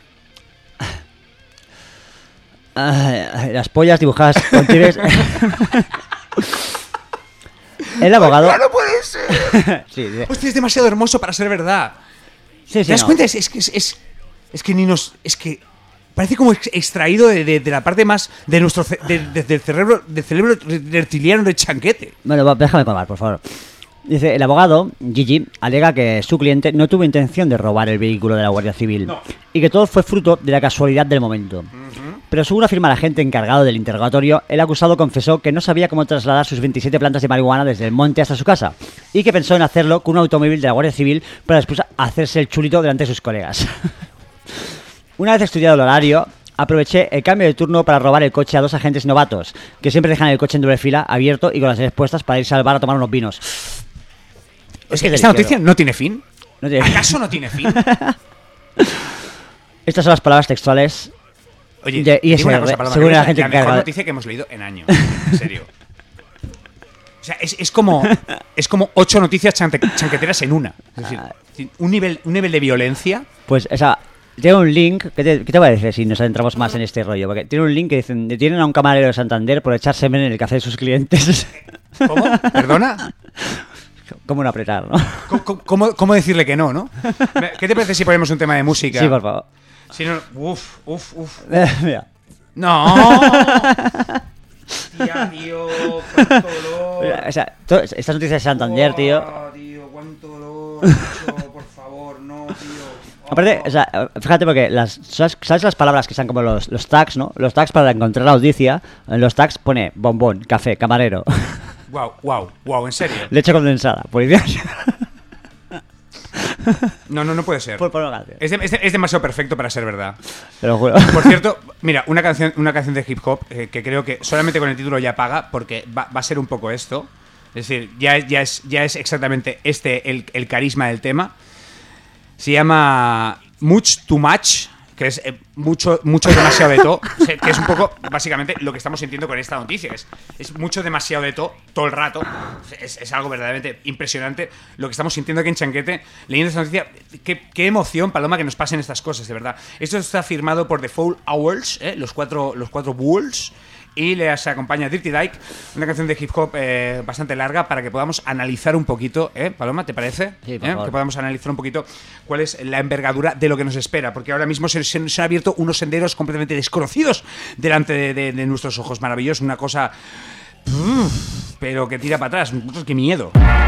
Ay, las pollas dibujadas con tires. El abogado. ¡No puede ser! Sí, sí, Hostia, es demasiado hermoso para ser verdad. sí, ¿Te das no. cuenta? Es, es que es, es, es que ni nos... Es que parece como ex- extraído de, de- de la parte más de nuestro ce- de- de- del cerebro del cerebro reptiliano de Chanquete. Bueno, va, déjame acabar, por favor. Dice, el abogado, Gigi, alega que su cliente no tuvo intención de robar el vehículo de la Guardia Civil No. y que todo fue fruto de la casualidad del momento. Pero según afirma el agente encargado del interrogatorio, el acusado confesó que no sabía cómo trasladar sus veintisiete plantas de marihuana desde el monte hasta su casa y que pensó en hacerlo con un automóvil de la Guardia Civil para después hacerse el chulito delante de sus colegas. Una vez estudiado el horario, aproveché el cambio de turno para robar el coche a dos agentes novatos, que siempre dejan el coche en doble fila, abierto y con las llaves puestas para irse al bar a tomar unos vinos. Es que que es esta delicioso. noticia no tiene fin. No tiene- ¿Acaso no tiene fin? Estas son las palabras textuales. Oye, De digo una I S R, cosa, Paloma, según que la es gente la mejor encargada. noticia que hemos leído en años. En serio. O sea, es, es como es como ocho noticias chante- chanqueteras en una. Es decir, Ah. un nivel, un nivel de violencia. Pues esa. Tiene un link. ¿Qué te, qué te parece si nos adentramos más en este rollo? Porque tiene un link que dicen: detienen a un camarero de Santander por echar semen en el café de sus clientes. ¿Cómo? ¿Perdona? ¿Cómo no apretar, no? ¿Cómo, cómo, cómo decirle que no, no? ¿Qué te parece si ponemos un tema de música? Sí, por favor. Si no, uf, uf, uf. Mira. No. Hostia, tío, cuánto dolor. Mira, o sea, to- estas noticias de Santander, tío. Buah, tío, cuánto dolor, macho, por favor, no, tío. Aparte, o sea, fíjate porque las, ¿sabes, sabes las palabras que están como los, los tags, ¿no? Los tags para encontrar la audiencia. En los tags pone bombón, café, camarero. Wow, wow, wow, en serio. Leche condensada, policía. No, no, no puede ser. Por, por una canción. Es, de- es de- es demasiado perfecto para ser verdad. Te lo juro. Por cierto, mira, una canción, una canción de hip hop eh, que creo que solamente con el título ya paga, porque va, va a ser un poco esto. Es decir, ya, es- ya, es, ya es exactamente este el, el carisma del tema. Se llama Much Too Much, que es eh, mucho, mucho demasiado de todo, que es un poco básicamente lo que estamos sintiendo con esta noticia. Es, es mucho demasiado de todo, todo el rato. Es, es algo verdaderamente impresionante lo que estamos sintiendo aquí en Chanquete, leyendo esta noticia. Qué, qué emoción, Paloma, que nos pasen estas cosas, de verdad. Esto está firmado por The Four Hours, ¿eh? los cuatro, los cuatro Bulls. Y les acompaña Dirty Dyke, una canción de hip hop eh, bastante larga para que podamos analizar un poquito, ¿eh? Paloma, ¿te parece? Sí, por ¿Eh? favor. Que podamos analizar un poquito cuál es la envergadura de lo que nos espera, porque ahora mismo se, se- se han abierto unos senderos completamente desconocidos delante de, de- de nuestros ojos. Maravilloso, una cosa... Uf, pero que tira para atrás. ¡Qué miedo!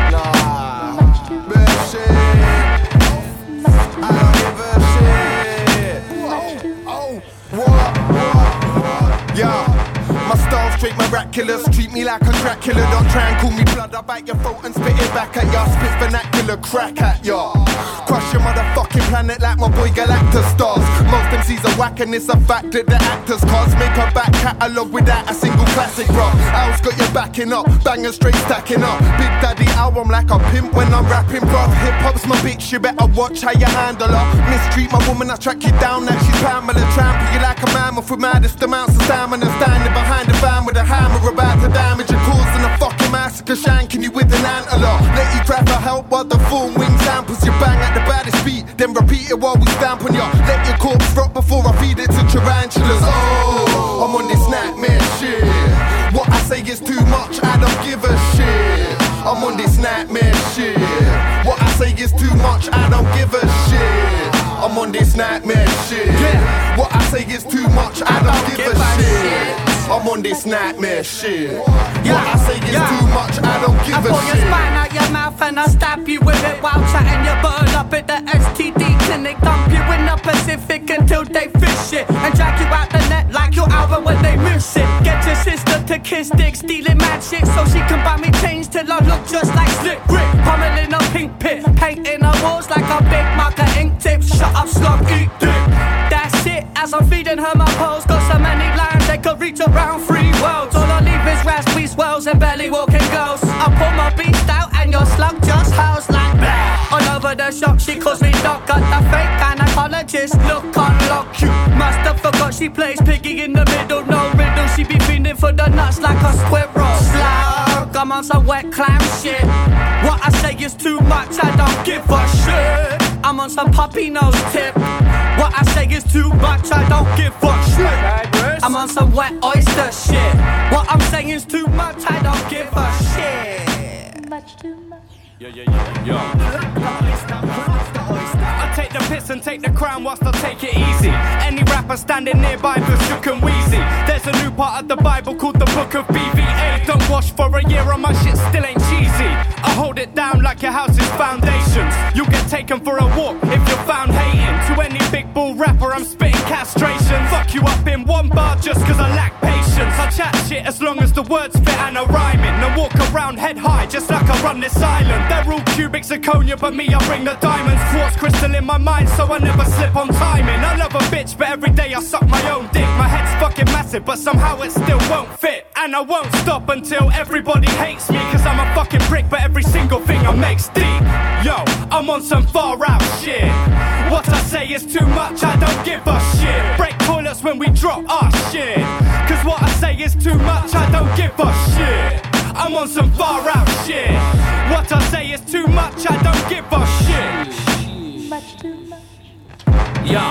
Yeah, my style straight miraculous. Treat me like a Dracula. Don't try and call me blood. I bite your throat and spit it back at ya. Spit vernacular, crack at ya. Crush your motherfucking planet like my boy Galactus stars. Most M Cs are whack and it's a fact that the actors cause make a back catalogue without a single classic, bro. Al's got you backing up, banging straight stacking up. Big Daddy Al, I'm like a pimp when I'm rapping, bro. Hip hop's my bitch, you better watch how you handle her. Mistreat my woman, I track you down like she's Pamela. Trample you like a mammoth with maddest amounts of stamina. Standing behind the van with a hammer about to damage your causing a fucking massacre, shanking you with an antler. Let you grab her help while the full wings amples. You bang at the baddest beat, then repeat it while we stamp on ya. Let your corpse rot before I feed it to tarantulas. Oh, I'm on this nightmare shit. What I say is too much, I don't give a shit. I'm on this nightmare shit. What I say is too much, I don't give a shit. I'm on this nightmare shit. Yeah. What I say is too much, I don't give a shit. I'm on this nightmare shit. What I say is too much, I don't give I a pull your shit. spine out your mouth and I stab you with it while chatting your bird up at the S T D clinic. Dump you in the Pacific until they fish it and drag you out the net like your album when they miss it. Get your sister to kiss dick, stealing mad shit so she can buy me chains till I look just like Slick Rick. Pummeling a pink pit, painting her walls like a big marker ink tip. Shut up, slug, eat dick. That's it. As I'm feeding her my pose, got so many lines they could reach around three worlds. All I leave is raspberry swells and belly walking ghosts. I pull my beast out and your slug just howls like blah. All over the shop, she calls me doc. Got the fake gynecologist look unlock you. Must have forgot she plays piggy in the middle, no riddle. She be feeding for the nuts like a squirrel. Slug, I'm on some wet clam shit. What I say is too much, I don't give a shit. I'm on some puppy nose tip. What I say is too much, I don't give a shit. I'm on some wet oyster shit. What I'm saying is too much, I don't give a shit. Much too much. Yeah, yeah, yeah, yeah. I take the piss and take the crown whilst I take it easy. Any rapper standing nearby feels shook and wheezy. There's a new part of the Bible called the Book of B V A. Don't wash for a year or my shit still ain't cheesy. I hold it down like your house's foundations. You'll get taken for a walk if you're found hating. To any big bull rapper I'm spitting castration. Fuck you up in one bar just cause I lack patience. I chat shit as long as the words fit and are rhyming. And walk around head high just like I run this island. They're all cubic zirconia but me I bring the diamonds. Quartz crystal in my mind so I never slip on timing. I love a bitch but every day I suck my own dick. My head's fucking massive but somehow it still won't fit. And I won't stop until everybody hates me. Cause I'm a fucking prick but every single thing I make's deep. Yo, I'm on some far out shit. What I say is too much, I don't give a shit. Break toilets when we drop our shit. Cause what I say is too much, I don't give a shit. I'm on some far out shit. What I say is too much, I don't give a shit. Much too much. Yeah.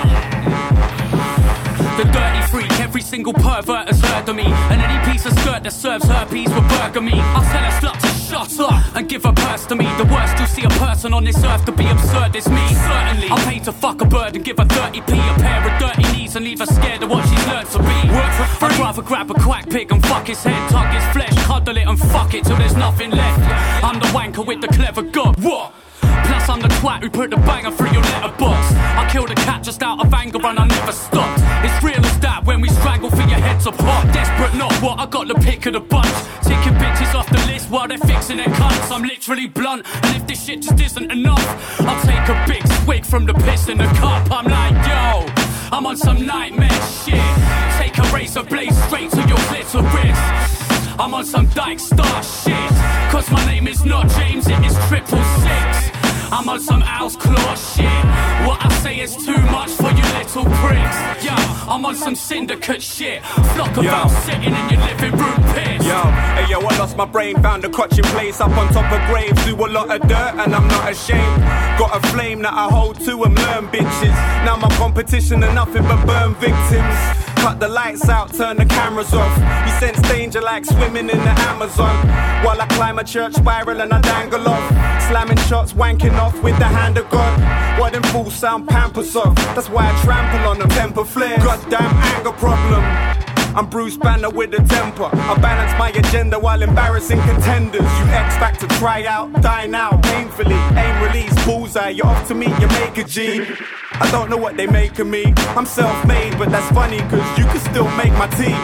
The dirty freak, every single pervert has heard of me. And any piece of skirt that serves herpes will burger me. I'll tell a slut to shut up and give her purse to me. The worst to see a person on this earth to be absurd is me. Certainly, I'll pay to fuck a bird and give her thirty p. A pair of dirty knees and leave her scared of what she's learned to be. Work for free. I'd rather grab a quack pig and fuck his head, tug his flesh, cuddle it and fuck it till there's nothing left. I'm the wanker with the clever god. What? Plus I'm the twat who put the banger through your letterbox. I killed a cat just out of anger and I never stopped. It's real as that when we strangle for your head a pop, desperate not what, I got the pick of the bunch. Taking bitches off the list while they're fixing their cunts. I'm literally blunt, and if this shit just isn't enough, I'll take a big swig from the piss in the cup. I'm like, yo, I'm on some nightmare shit. Take a razor blade straight to your clitoris. I'm on some Dyke Star shit. Cause my name is not James, it is triple six. I'm on some Owl's Claw shit. What I say is too much for you little pricks. Yo, I'm on some syndicate shit. Flock about sitting in your living room piss. Yo, hey yo, I lost my brain, found a crutching place up on top of graves. Do a lot of dirt and I'm not ashamed. Got a flame that I hold to and learn bitches. Now my competition are nothing but burn victims. Cut the lights out, turn the cameras off. You sense danger like swimming in the Amazon. While I climb a church spiral and I dangle off. Slamming shots, wanking off with the hand of God. Why them fools sound pamper soft? That's why I trample on them, temper flares. Goddamn anger problem. I'm Bruce Banner with a temper. I balance my agenda while embarrassing contenders. You X-Factor try out, die now, painfully. Aim release, bullseye, you're off to meet your maker G. I don't know what they make of me. I'm self-made, but that's funny, cause you can still make my team.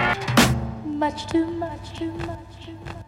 Much too much, too much, too much.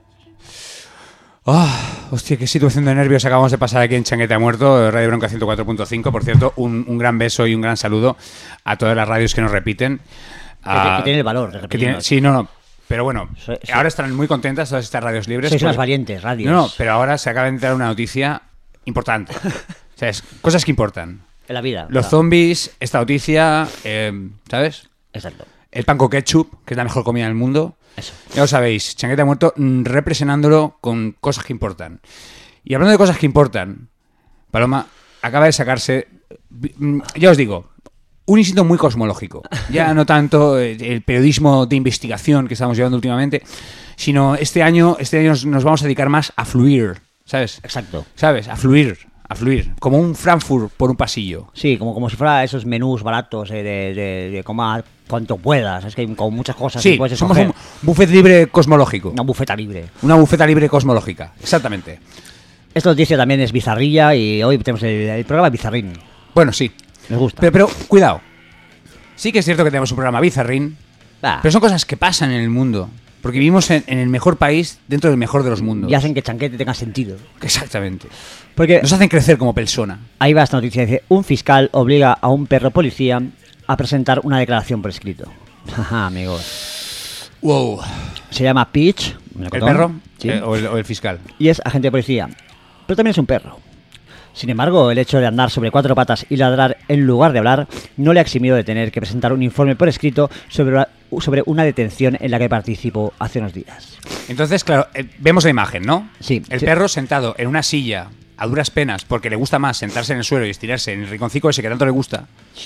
Oh, hostia, qué situación de nervios acabamos de pasar aquí en Changuete Muerto, Radio Bronca ciento cuatro punto cinco. Por cierto, un, un gran beso y un gran saludo a todas las radios que nos repiten. Que, uh, que tiene el valor de repetirnos. Sí, no, no. Pero bueno, sí, sí. Ahora están muy contentas todas estas radios libres. Sois unas valientes radios. No, no, pero ahora se acaba de entrar una noticia importante. O sea, es cosas que importan. En la vida. Los claro. zombies, esta noticia, eh, ¿sabes? Exacto. El pan con ketchup, que es la mejor comida del mundo. Eso. Ya lo sabéis, Changuete Muerto mm, representándolo con cosas que importan. Y hablando de cosas que importan, Paloma acaba de sacarse, mm, ya os digo, un instinto muy cosmológico. Ya no tanto el periodismo de investigación que estamos llevando últimamente, sino este año, este año nos, nos vamos a dedicar más a fluir, ¿sabes? Exacto. ¿Sabes? A fluir. A fluir, como un Frankfurt por un pasillo. Sí, como, como si fuera esos menús baratos eh, de, de, de comer cuanto puedas. Es que hay como muchas cosas sí, que puedes somos escoger. un buffet libre cosmológico. Una bufeta libre. Una bufeta libre cosmológica, exactamente. Esta noticia también es bizarrilla y hoy tenemos el, el programa bizarrín. Bueno, sí. Nos gusta. Pero, pero, cuidado. Sí que es cierto que tenemos un programa bizarrín, bah. pero son cosas que pasan en el mundo. Porque vivimos en, en el mejor país dentro del mejor de los mundos. Y hacen que Changuete tenga sentido. Exactamente. Porque nos hacen crecer como persona. Ahí va esta noticia. Dice, un fiscal obliga a un perro policía a presentar una declaración por escrito. Ajá, amigos. Wow. Se llama Peach. ¿El perro? Sí. Eh, o, el, o el fiscal. Y es agente de policía. Pero también es un perro. Sin embargo, el hecho de andar sobre cuatro patas y ladrar en lugar de hablar no le ha eximido de tener que presentar un informe por escrito sobre, sobre una detención en la que participó hace unos días. Entonces, claro, eh, vemos la imagen, ¿no? Sí. El sí. perro sentado en una silla, a duras penas, porque le gusta más sentarse en el suelo y estirarse en el rinconcito ese que tanto le gusta.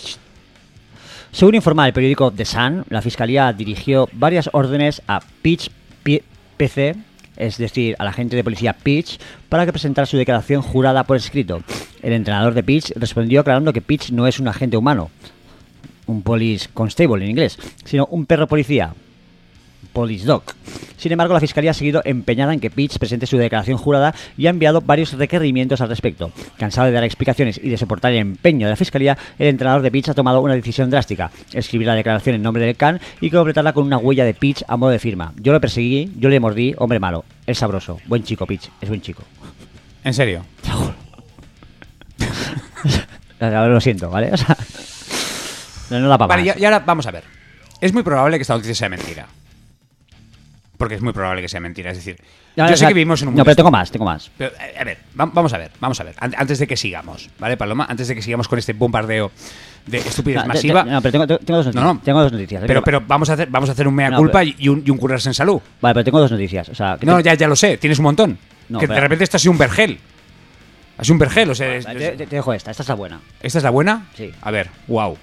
Según informa el periódico The Sun, la Fiscalía dirigió varias órdenes a Peach P C, es decir, al agente de policía Peach, para que presentara su declaración jurada por escrito. El entrenador de Peach respondió aclarando que Peach no es un agente humano, un police constable en inglés, sino un perro policía, police dog. Sin embargo, la Fiscalía ha seguido empeñada en que Peach presente su declaración jurada y ha enviado varios requerimientos al respecto. Cansado de dar explicaciones y de soportar el empeño de la Fiscalía, el entrenador de Peach ha tomado una decisión drástica: escribir la declaración en nombre del can y completarla con una huella de Peach a modo de firma. Yo lo perseguí, yo le mordí, hombre malo, es sabroso, buen chico Peach, es buen chico. ¿En serio? Lo siento, ¿vale? O sea, no da para Vale, más. y, y ahora vamos a ver. Es muy probable que esta noticia sea mentira. Porque es muy probable que sea mentira. Es decir, no, yo o sé sea, que vivimos en un mundo... No, pero tengo más, tengo más. Pero, a ver, vamos a ver, vamos a ver. Antes de que sigamos, ¿vale, Paloma? Antes de que sigamos con este bombardeo de estupidez no, masiva... Te, te, no, pero tengo, tengo dos noticias. No, no. Tengo dos noticias. Pero, pero vamos a hacer, vamos a hacer un mea no, culpa pero... y, un, y un curarse en salud. Vale, pero tengo dos noticias. O sea, no, te... ya, ya lo sé, tienes un montón. No, que pero... de repente esto ha sido un vergel. Ha sido un vergel, o sea... Vale, es, te, te, te dejo esta, esta es la buena. ¿Esta es la buena? Sí. A ver, wow.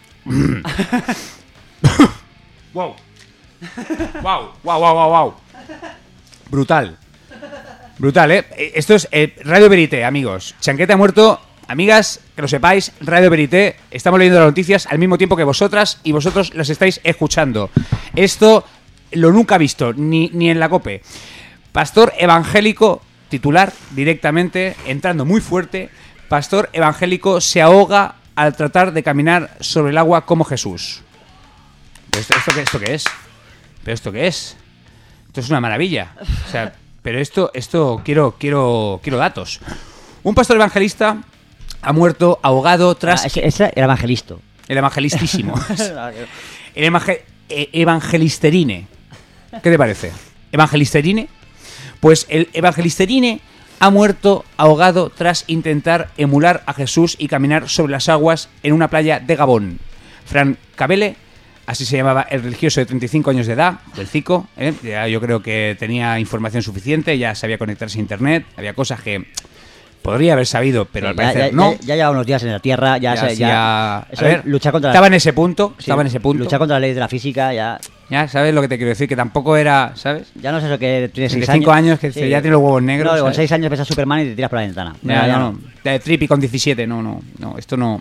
Wow. Wow, wow, wow, wow, wow. Brutal. Brutal, ¿eh? Esto es eh, Radio Verité, amigos. Changuete ha muerto. Amigas, que lo sepáis, Radio Verité. Estamos leyendo las noticias al mismo tiempo que vosotras y vosotros las estáis escuchando. Esto lo nunca visto, ni, ni en la COPE. Pastor evangélico, titular directamente, entrando muy fuerte. Pastor evangélico se ahoga al tratar de caminar sobre el agua como Jesús. ¿Pero esto, esto, qué, esto qué es? ¿Pero esto qué es? Esto es una maravilla. O sea, pero esto, esto quiero, quiero, quiero datos. Un pastor evangelista ha muerto ahogado tras... Ah, ese, ese era evangelisto. El evangelistísimo. El evangel... evangelisterine. ¿Qué te parece? ¿Evangelisterine? Pues el evangelisterine ha muerto ahogado tras intentar emular a Jesús y caminar sobre las aguas en una playa de Gabón. Fran Cabele, así se llamaba el religioso de treinta y cinco años de edad, del Cico, ¿eh? Ya yo creo que tenía información suficiente, ya sabía conectarse a internet, había cosas que podría haber sabido, pero Sí, al ya, parecer ya, no. Ya, ya lleva unos días en la Tierra, ya... Ya, se- sí, ya- ya- eso a es ver, luchar contra estaba en ese punto, sí, estaba en ese punto. Luchar contra la ley de la física, ya... Ya, ¿sabes lo que te quiero decir? Que tampoco era, ¿sabes? Ya no es eso que tienes seis treinta y cinco años. años, que ya tiene los huevos negros, No, con ¿sabes? seis años ves a Superman y te tiras por la ventana. Ya, ya no. De Trippy con diecisiete, no, no, no, esto no.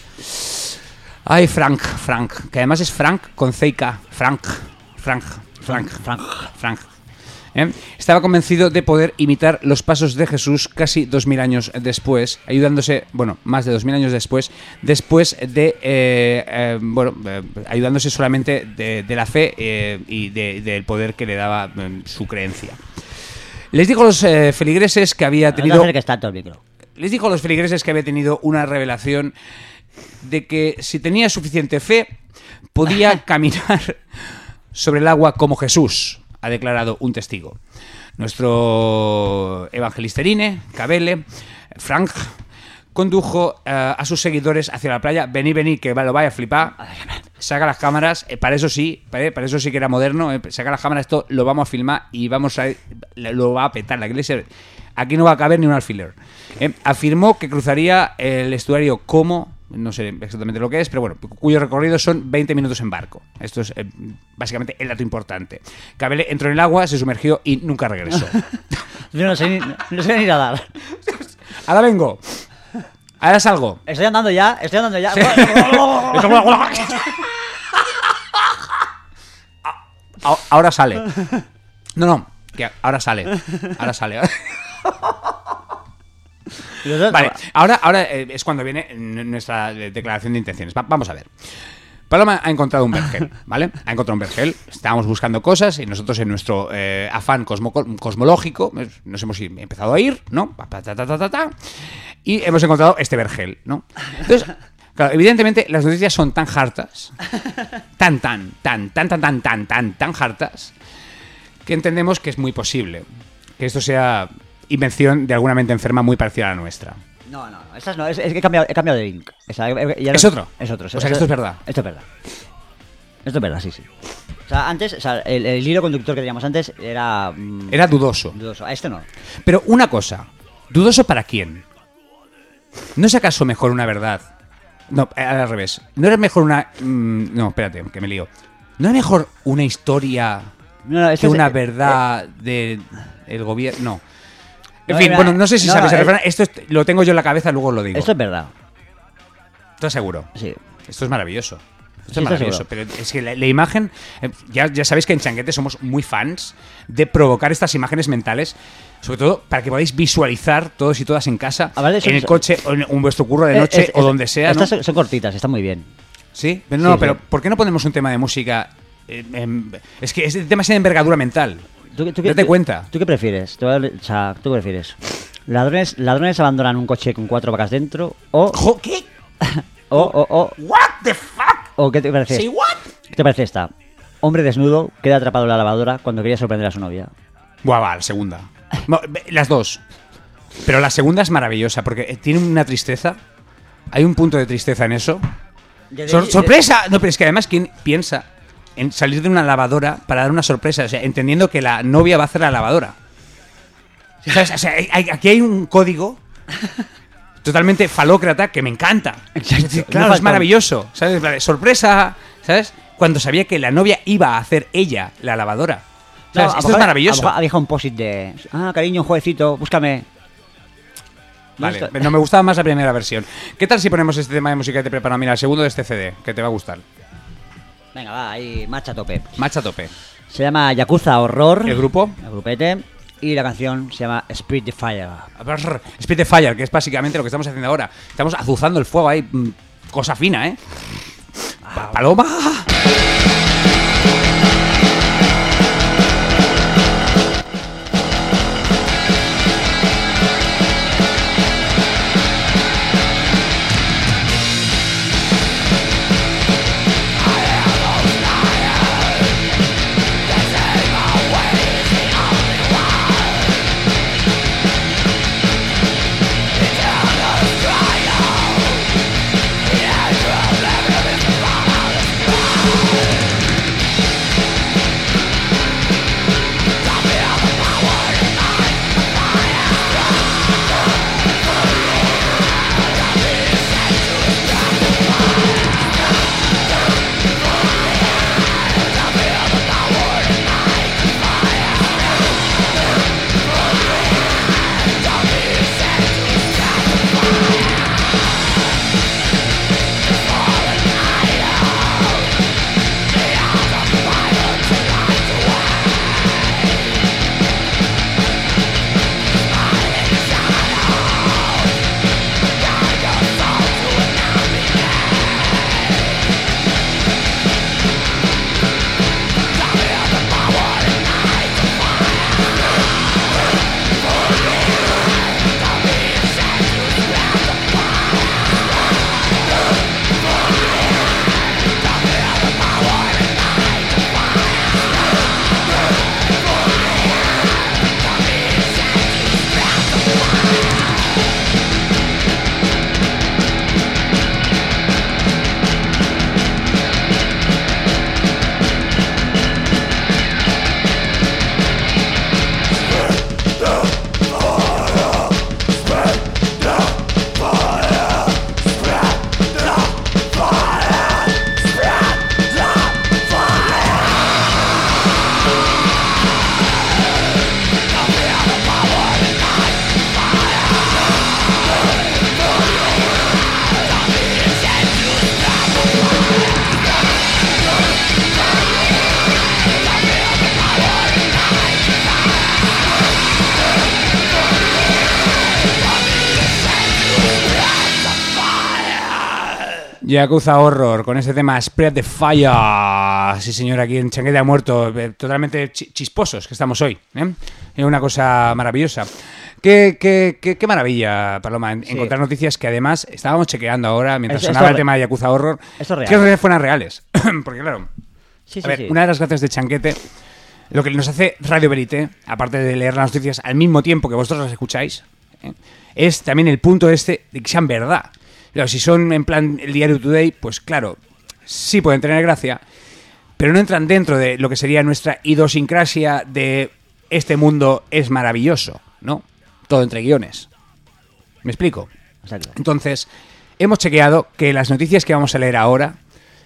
Ay, Frank, Frank, que además es Frank con C y K. Frank, Frank, Frank, Frank, Frank. ¿Eh? Estaba convencido de poder imitar los pasos de Jesús casi dos mil años después, ayudándose, bueno, más de dos mil años después, después de, eh, eh, bueno, eh, ayudándose solamente de, de la fe eh, y de- del poder que le daba eh, su creencia. Les dijo a los eh, feligreses que había tenido... que está todo el micro. Les dijo a los feligreses que había tenido una revelación de que si tenía suficiente fe, podía caminar sobre el agua como Jesús, ha declarado un testigo. Nuestro evangelisterine, Cabele, Frank, condujo eh, a sus seguidores hacia la playa. Vení, vení, que va- lo vaya a flipar. Saca las cámaras, eh, para eso sí, para, para eso sí que era moderno. eh, saca las cámaras, esto lo vamos a filmar y vamos a lo va a petar la iglesia. Aquí no va a caber ni un alfiler. Eh, afirmó que cruzaría el estuario como, no sé exactamente lo que es, pero bueno, cuyo recorrido son veinte minutos en barco. Esto es eh, básicamente el dato importante. Cabele entró en el agua, se sumergió y nunca regresó. Yo no sé ni, no sé ni nadar. Ahora vengo. Ahora salgo. Estoy andando ya, estoy andando ya. Sí. A- Ahora sale. No, no, que ahora sale. Ahora sale. Vale, ahora, ahora eh, es cuando viene n- nuestra eh, declaración de intenciones. Va- vamos a ver. Paloma ha encontrado un vergel, ¿vale? Ha encontrado un vergel. Estábamos buscando cosas y nosotros en nuestro eh, afán cosmo- cosmológico eh, nos hemos i- empezado a ir, ¿no? Pa, pa, ta, ta, ta, ta, ta, y hemos encontrado este vergel, ¿no? Entonces, claro, evidentemente las noticias son tan hartas, tan, tan, tan, tan, tan, tan, tan, tan, tan hartas, que entendemos que es muy posible que esto sea invención de alguna mente enferma muy parecida a la nuestra. No, no, no, esas no, es, es que he cambiado, he cambiado de link. O sea, eh, ya no- ¿Es otro? Es otro. O sea, que esto es verdad. Esto es verdad. Esto es verdad, sí, sí. O sea, antes, o sea, el, el hilo conductor que teníamos antes era... mm, Era dudoso. dudoso. A este no. Pero una cosa, ¿dudoso para quién? ¿No es acaso mejor una verdad? No, eh, al revés. ¿No es mejor una... mm, no, espérate, que me lío. ¿No es mejor una historia No, no, que esto es- una eh, verdad de el gobierno? No. En No, fin, era- bueno, no sé si no, sabes el es- refrán. Esto es- lo tengo yo en la cabeza, luego lo digo. Esto es verdad. ¿Estás seguro? Sí. Esto es maravilloso. Esto Sí, es estoy maravilloso. seguro. Pero es que la, la imagen. eh, ya, ya sabéis que en Changuete somos muy fans de provocar estas imágenes mentales. Sobre todo para que podáis visualizar todos y todas en casa, Ah, vale, son- en el coche, o en un vuestro curro de Eh, noche, es- o es- donde sea. ¿no? Estas son, son cortitas, están muy bien. Sí, pero no, Sí, pero sí. ¿por qué no ponemos un tema de música? eh, em, es que este tema es de envergadura mental. ¿Tú, tú qué- Date tú- cuenta. ¿Tú qué prefieres? Te voy a dar- o sea, ¿tú qué prefieres? ¿Ladrones, ladrones abandonan un coche con cuatro vacas dentro? ¿O, ¿Qué? o, o, o, ¿What the fuck? o qué te parece? Say what? ¿Qué te parece esta? Hombre desnudo queda atrapado en la lavadora cuando quería sorprender a su novia. Buah, va, la segunda. No, ve- las dos. Pero la segunda es maravillosa porque eh, tiene una tristeza. Hay un punto de tristeza en eso. Sor- ¡Sorpresa! No, pero es que además, ¿quién piensa en salir de una lavadora para dar una sorpresa? O sea, entendiendo que la novia va a hacer la lavadora. ¿Sabes? O sea, hay- hay- aquí hay un código totalmente falócrata que me encanta. Exacto. Claro, No es falta- maravilloso. ¿Sabes? En plan, sorpresa, ¿sabes? Cuando sabía que la novia iba a hacer ella la lavadora. No, ¿Sabes? a lo Esto es mejor- maravilloso. A lo mejor había un post-it de... Ah, cariño, un jueguecito, búscame. Vale, Esto- no me gustaba más la primera versión. ¿Qué tal si ponemos este tema de música que te preparo? Mira, el segundo de este C D, que te va a gustar. Venga, va, ahí, marcha a tope. Marcha a tope. Se llama Yakuza Horror. ¿El grupo? El grupete. Y la canción se llama Spirit the Fire. Spit the Fire, que es básicamente lo que estamos haciendo ahora. Estamos azuzando el fuego ahí. mm, Cosa fina, ¿eh? Pa- Paloma. Yakuza Horror, con ese tema Spread the Fire. Sí, señor, aquí en Changuete ha muerto. eh, Totalmente chi- chisposos que estamos hoy, ¿eh? Es una cosa maravillosa. Qué, qué, qué, qué maravilla, Paloma, en- Sí. encontrar noticias que además estábamos chequeando ahora mientras Eso- sonaba esto- el tema de Yakuza Horror. esto es real. Que en realidad fueran reales. Porque claro, Sí, a sí, ver, sí. una de las gracias de Changuete, lo que nos hace Radio Verité, aparte de leer las noticias al mismo tiempo que vosotros las escucháis, ¿eh? es también el punto este de que sean verdad. Claro, si son en plan el diario Today, pues claro, sí pueden tener gracia, pero no entran dentro de lo que sería nuestra idiosincrasia de este mundo es maravilloso, ¿no? Todo entre guiones. ¿Me explico? Exacto. Entonces, hemos chequeado que las noticias que vamos a leer ahora,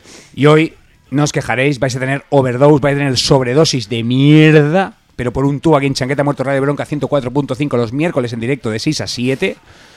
y hoy no os quejaréis, vais a tener overdose, vais a tener sobredosis de mierda, pero por un tubo aquí en Changueta Muerto Radio Bronca ciento cuatro punto cinco los miércoles en directo de seis a siete.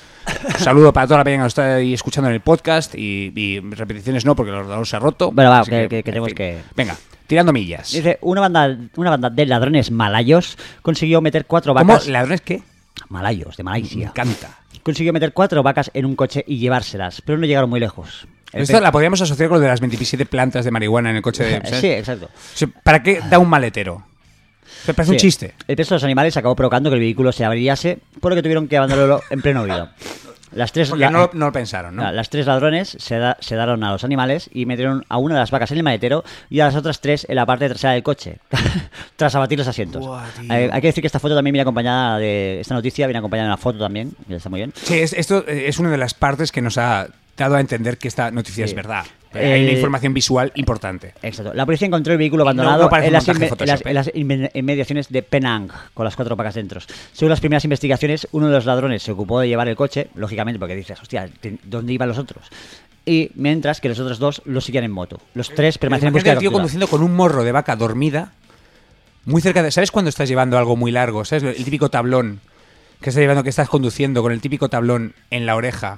Un saludo para toda la peña que nos está ahí escuchando en el podcast y, y repeticiones no, porque el ordenador se ha roto. Bueno, va, Así que- que- que en tenemos fin. que- Venga, tirando millas. Dice, una banda, una banda de ladrones malayos consiguió meter cuatro ¿Cómo? vacas... ¿Ladrones qué? Malayos, de Me Malasia. encanta. Consiguió meter cuatro vacas en un coche y llevárselas, pero no llegaron muy lejos. El Esto pe- la podríamos asociar con lo de las veintisiete plantas de marihuana en el coche de... ¿sabes? Sí, exacto. O sea, ¿para qué da un maletero? Me parece un Sí. chiste. El peso de los animales acabó provocando que el vehículo se averiase, por lo que tuvieron que abandonarlo en pleno vuelo. Las tres, Porque la- no, no lo pensaron, ¿no? la- las tres ladrones se, da- se daron a los animales y metieron a una de las vacas en el maletero y a las otras tres en la parte trasera del coche, tras abatir los asientos. Buah, tío. hay, hay que decir que esta foto también viene acompañada de... Esta noticia viene acompañada de una foto también, que está muy bien. Sí, es- esto eh, es una de las partes que nos ha dado a entender que esta noticia Sí. es verdad. Hay una Eh, información visual importante. Exacto. La policía encontró el vehículo abandonado No- no parece en, las montaje inme- en las- Photoshop, ¿eh? en las inme- inmediaciones de Penang, con las cuatro vacas dentro. Según las primeras investigaciones, uno de los ladrones se ocupó de llevar el coche, lógicamente, porque dices, hostia, ¿te- ¿dónde iban los otros? Y mientras que los otros dos lo seguían en moto. Los tres permanecen en Imagínate busca de el tío captura. conduciendo con un morro de vaca dormida, muy cerca de... ¿Sabes cuando estás llevando algo muy largo? ¿Sabes? El típico tablón que estás llevando, que estás conduciendo con el típico tablón en la oreja,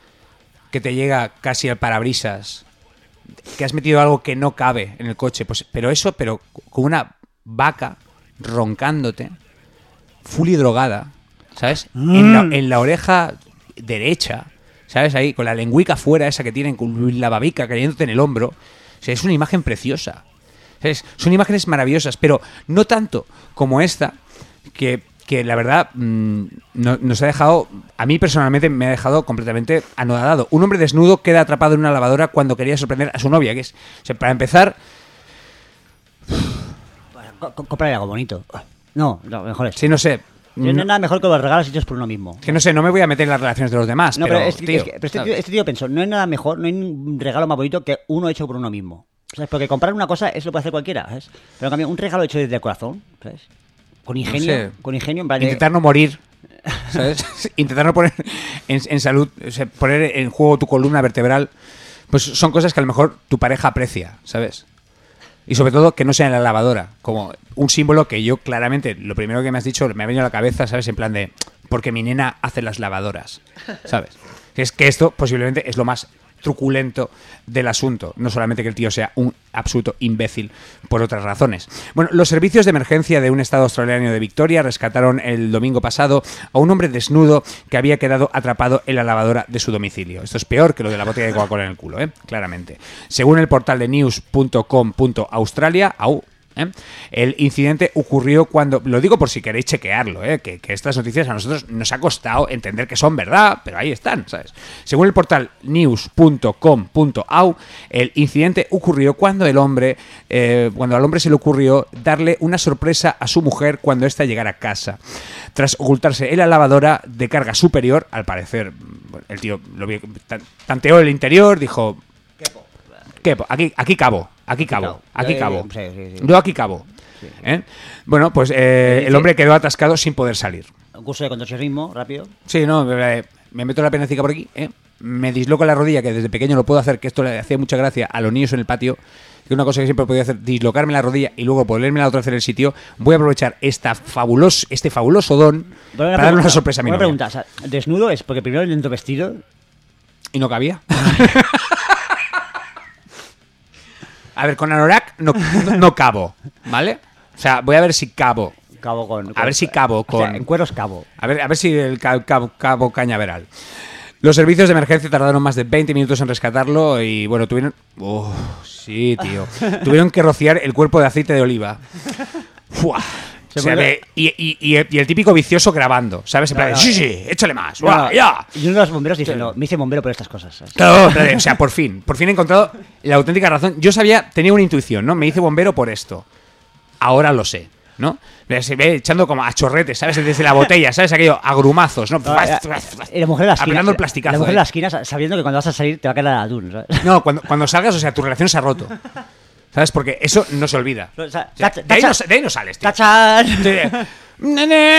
que te llega casi al parabrisas, que has metido algo que no cabe en el coche, pues, pero eso, pero con una vaca roncándote, full y drogada, ¿sabes? En, la, en la oreja derecha, ¿sabes? Ahí, con la lengüica fuera, esa que tienen, con la babica cayéndote en el hombro. O sea, es una imagen preciosa. ¿Sabes? Son imágenes maravillosas, pero no tanto como esta, que, que la verdad mmm, no, nos ha dejado, a mí personalmente me ha dejado completamente anodado. Un hombre desnudo queda atrapado en una lavadora cuando quería sorprender a su novia, que es, o sea, para empezar, Co- co- Comprar algo bonito. No, no, mejor es. sí, no sé. No hay nada mejor que los regalos hechos por uno mismo. Que no sé, no me voy a meter en las relaciones de los demás, No, pero, pero, este, tío, es que- pero este, ¿sabes? tío, este tío pensó, no hay nada mejor, no hay un regalo más bonito que uno hecho por uno mismo. ¿Sabes? Porque comprar una cosa, eso lo puede hacer cualquiera, ¿sabes? Pero en cambio, un regalo hecho desde el corazón, ¿sabes? Con ingenio, sé. con ingenio, en plan de- Intentar no morir, ¿sabes? Intentar no poner en, en salud, o sea, poner en juego tu columna vertebral, pues son cosas que a lo mejor tu pareja aprecia, ¿sabes? Y sobre todo que no sea en la lavadora, como un símbolo que yo claramente, lo primero que me has dicho, me ha venido a la cabeza, ¿sabes? En plan de, porque mi nena hace las lavadoras, ¿sabes? Es que esto posiblemente es lo más truculento del asunto, no solamente que el tío sea un absoluto imbécil por otras razones. Bueno, los servicios de emergencia de un estado australiano de Victoria rescataron el domingo pasado a un hombre desnudo que había quedado atrapado en la lavadora de su domicilio. Esto es peor que lo de la botella de Coca-Cola en el culo, ¿eh? Claramente. Según el portal de news punto com punto australia, au, ¿eh? El incidente ocurrió cuando, lo digo por si queréis chequearlo, ¿eh? que, que estas noticias a nosotros nos ha costado entender que son verdad, pero ahí están, ¿sabes? Según el portal news punto com punto au, el incidente ocurrió cuando el hombre, eh, cuando al hombre se le ocurrió darle una sorpresa a su mujer cuando ésta llegara a casa. Tras ocultarse en la lavadora de carga superior, al parecer, bueno, el tío lo vio, tan- tanteó el interior, dijo... ¿Qué? Aquí, aquí cabo, aquí cabo, aquí cabo. Sí, sí, sí. Yo aquí cabo. ¿Eh? Bueno, pues eh, el hombre quedó atascado sin poder salir. Un curso de contorsionismo, rápido. Sí, no, me, me meto la penecica por aquí, ¿eh? Me disloco la rodilla, que desde pequeño lo puedo hacer, que esto le hacía mucha gracia a los niños en el patio, que una cosa que siempre podía hacer, dislocarme la rodilla y luego ponerme la otra vez en el sitio. Voy a aprovechar esta fabuloso, este fabuloso don Pero para darle una sorpresa a mi Una novia. pregunta, o sea, desnudo es porque primero intento vestido. ¿Y no cabía? A ver, con anorak no, no, no cabo, ¿vale? O sea, voy a ver si cabo. Cabo con, A ver si cabo o sea, con... en cueros cabo. A ver, a ver si el ca- cabo, cabo cañaveral. Los servicios de emergencia tardaron más de veinte minutos en rescatarlo y, bueno, tuvieron... Oh, sí, tío. Tuvieron que rociar el cuerpo de aceite de oliva. ¡Fua! O sea, ve, y, y, y, y el típico vicioso grabando, ¿sabes? En plan, no, no, sí, sí, échale más, no, ¡Uah, ya! Y uno de los bomberos dice, no, me hice bombero por estas cosas, ¿sabes? Claro, o sea, por fin, por fin he encontrado la auténtica razón. Yo sabía, tenía una intuición, ¿no? Me hice bombero por esto. Ahora lo sé, ¿no? Se ve echando como a chorretes, ¿sabes? Desde la botella, ¿sabes? Aquello, a grumazos, ¿no? no y la mujer de la esquina, apretando el plasticazo. La mujer de la esquina sabiendo que cuando vas a salir te va a caer el atún, ¿sabes? No, cuando, cuando salgas, o sea, tu relación se ha roto. ¿Sabes? Porque eso no se olvida. O sea, o sea, de, ahí no, de ahí no sales, tío. ¡Tachan! ¡Nene!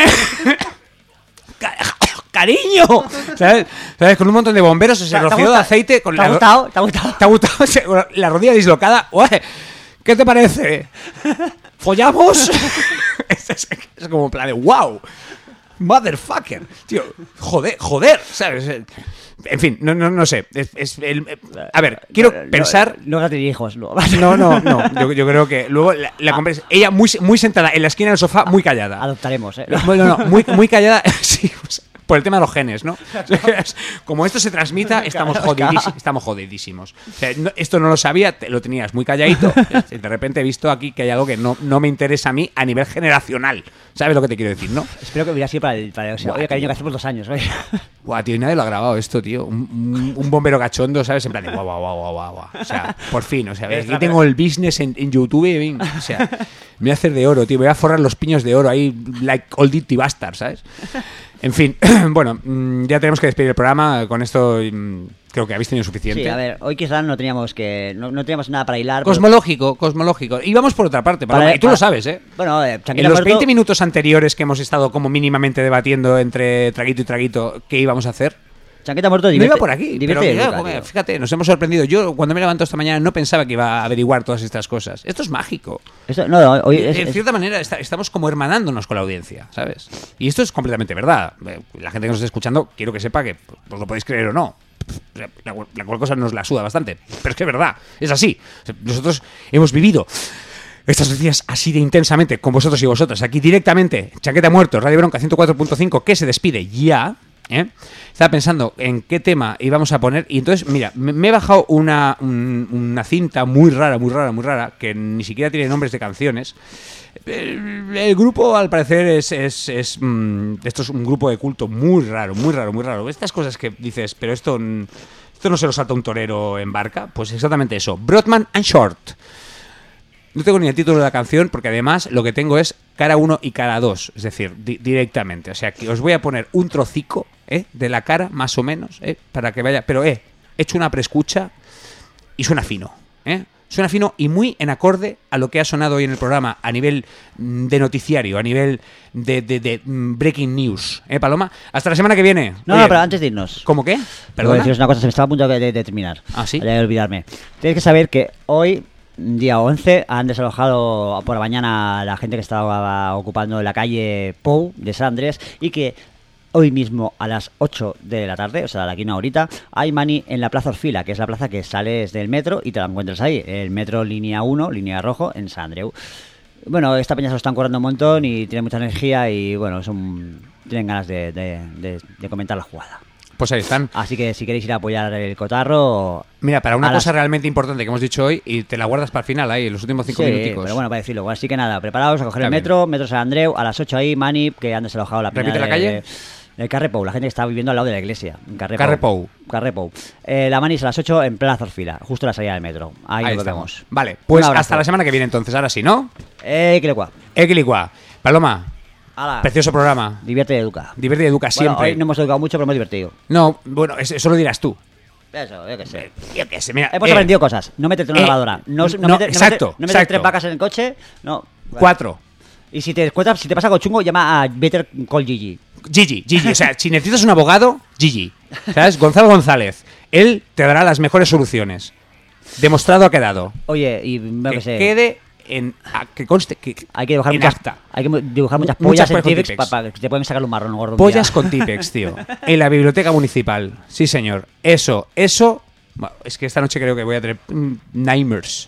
¡Cariño! ¿Sabes? ¿Sabes? Con un montón de bomberos, se roció de aceite. Con ¿Te ha la, gustado? ¿Te ha gustado? ¿Te ha gustado? La rodilla dislocada. ¿Qué te parece? ¿Follamos? es, es, es como en plan de ¡wow! Motherfucker. Tío, joder, joder. ¿Sabes? En fin, no, no, no sé. Es, es el, a ver, quiero no, pensar. No, no tiene hijos, no. No, no, no. Yo, yo creo que luego la, la ah. compré. Ella muy, muy sentada en la esquina del sofá, muy callada. Adoptaremos, ¿eh? No, no, no muy, muy callada. Sí, pues, por el tema de los genes, ¿no? Como esto se transmita, estamos, jodidís, estamos jodidísimos. O sea, no, esto no lo sabía, te, lo tenías muy calladito. Y de repente he visto aquí que hay algo que no, no me interesa a mí a nivel generacional. ¿Sabes lo que te quiero decir, no? Espero que hubiera sido para el, para el o sea, Buah, oye, cariño, que hacemos dos años, oye. Guau, tío, y nadie lo ha grabado esto, tío. Un, un, un bombero cachondo, ¿sabes? En plan de guau, guau, guau, guau, guau. O sea, por fin, o sea, aquí tengo el business en, en YouTube, ¿eh? O sea, me voy a hacer de oro, tío. Me voy a forrar los piños de oro ahí, like old dirty bastard, ¿sabes? En fin, bueno, ya tenemos que despedir el programa. Con esto creo que habéis tenido suficiente. Sí, a ver, hoy quizás no teníamos que no, no teníamos nada para hilar. Cosmológico, pero... cosmológico. Y vamos por otra parte, Paloma, para, y tú para... lo sabes, ¿eh? Bueno, eh, en los muerto... veinte minutos anteriores que hemos estado como mínimamente debatiendo entre traguito y traguito qué íbamos a hacer. Chanqueta muerto, divierte, no iba por aquí, pero mira, Educa, fíjate, nos hemos sorprendido. Yo cuando me levanto esta mañana no pensaba que iba a averiguar todas estas cosas. Esto es mágico. Esto, no, hoy es, en cierta es... manera está, estamos como hermanándonos con la audiencia, ¿sabes? Y esto es completamente verdad. La gente que nos está escuchando, quiero que sepa que pues, lo podéis creer o no. La, la, la cual cosa nos la suda bastante, pero es que es verdad, es así. Nosotros hemos vivido estas noticias así de intensamente con vosotros y vosotras. Aquí directamente, Chaqueta Muerto, Radio Bronca ciento cuatro punto cinco, que se despide ya. ¿Eh? Estaba pensando en qué tema íbamos a poner y entonces, mira, me, me he bajado una, un, una cinta muy rara, muy rara, muy rara, que ni siquiera tiene nombres de canciones. El, el grupo, al parecer, es, es, es mmm, esto es un grupo de culto muy raro, muy raro, muy raro. Estas cosas que dices, pero esto, esto no se lo salta un torero en barca. Pues exactamente eso, Broadman and Short. No tengo ni el título de la canción porque además lo que tengo es cara uno y cara dos, es decir, di- directamente. O sea, que os voy a poner un trocico ¿eh? de la cara, más o menos, ¿eh? para que vaya... Pero eh, he hecho una preescucha y suena fino, ¿eh? Suena fino y muy en acorde a lo que ha sonado hoy en el programa a nivel de noticiario, a nivel de, de, de breaking news. ¿Eh, Paloma? Hasta la semana que viene. No, Oye, no, pero antes de irnos. ¿Cómo qué? Perdona. Deciros una cosa, se me estaba a punto de, de, de terminar. Ah, ¿sí? De olvidarme. Tienes que saber que hoy... Día once, han desalojado por la mañana a la gente que estaba ocupando la calle Pou de San Andrés y que hoy mismo a las ocho de la tarde, o sea, de aquí una horita, hay mani en la Plaza Orfila, que es la plaza que sales del metro y te la encuentras ahí, el metro línea uno, línea rojo, en San Andreu. Bueno, esta peña se lo están currando un montón y tienen mucha energía y bueno, son tienen ganas de, de, de, de comentar la jugada. Pues ahí están. Así que si queréis ir a apoyar el cotarro... Mira, para una cosa las... realmente importante que hemos dicho hoy y te la guardas para el final ahí, en los últimos cinco sí, minuticos. pero bueno, para decirlo. Así que nada, preparaos a coger Está el metro, bien. Metro San Andreu, a las ocho ahí, mani, que han desalojado la peña. ¿Repite la calle? El Carrer Pou, la gente que está viviendo al lado de la iglesia. Carrer Pou. Carrer Pou. Eh, la mani es a las ocho en Plaza Orfila, justo a la salida del metro. Ahí, ahí nos vemos. Vale, pues hasta la semana que viene entonces, ahora sí, ¿no? Eh, Equilicua. Equilicua. Paloma. Ala. Precioso programa. Divierte y educa. Divierte y educa siempre. Bueno, hoy no hemos educado mucho, pero hemos divertido. No, bueno, eso lo dirás tú. Eso, yo qué sé. Yo qué sé, mira. Hemos eh, aprendido cosas. No meterte en una eh, lavadora. No, no, no, meter, exacto, no meter, no exacto. meter tres vacas en el coche. No. Cuatro. Y si te, si te pasa algo chungo, llama a Better Call Gigi. Gigi, Gigi. O sea, si necesitas un abogado, Gigi. ¿Sabes? Gonzalo González. Él te dará las mejores soluciones. Demostrado ha quedado. Oye, y no que que sé. quede en. A, que conste. Que, hay que dibujar en muchas, acta. Hay que dibujar muchas, muchas pollas en Tipex para pa, que te pueden sacar un marrón gordo. Pollas con Tipex, tío. En la biblioteca municipal. Sí, señor. Eso, eso. Bueno, es que esta noche creo que voy a tener mm, nightmares.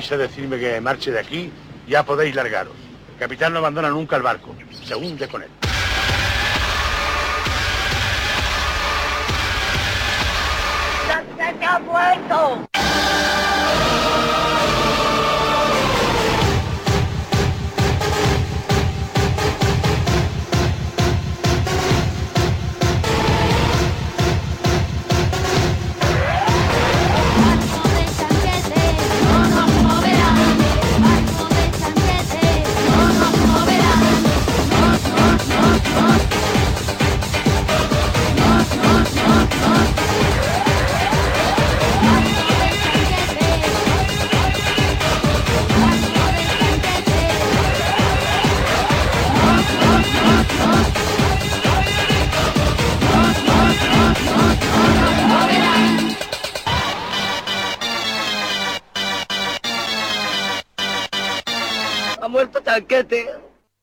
venís a decirme que marche de aquí, ya podéis largaros. El capitán no abandona nunca el barco, se hunde con él. ¡Se ha muerto! Ha muerto Chanquete.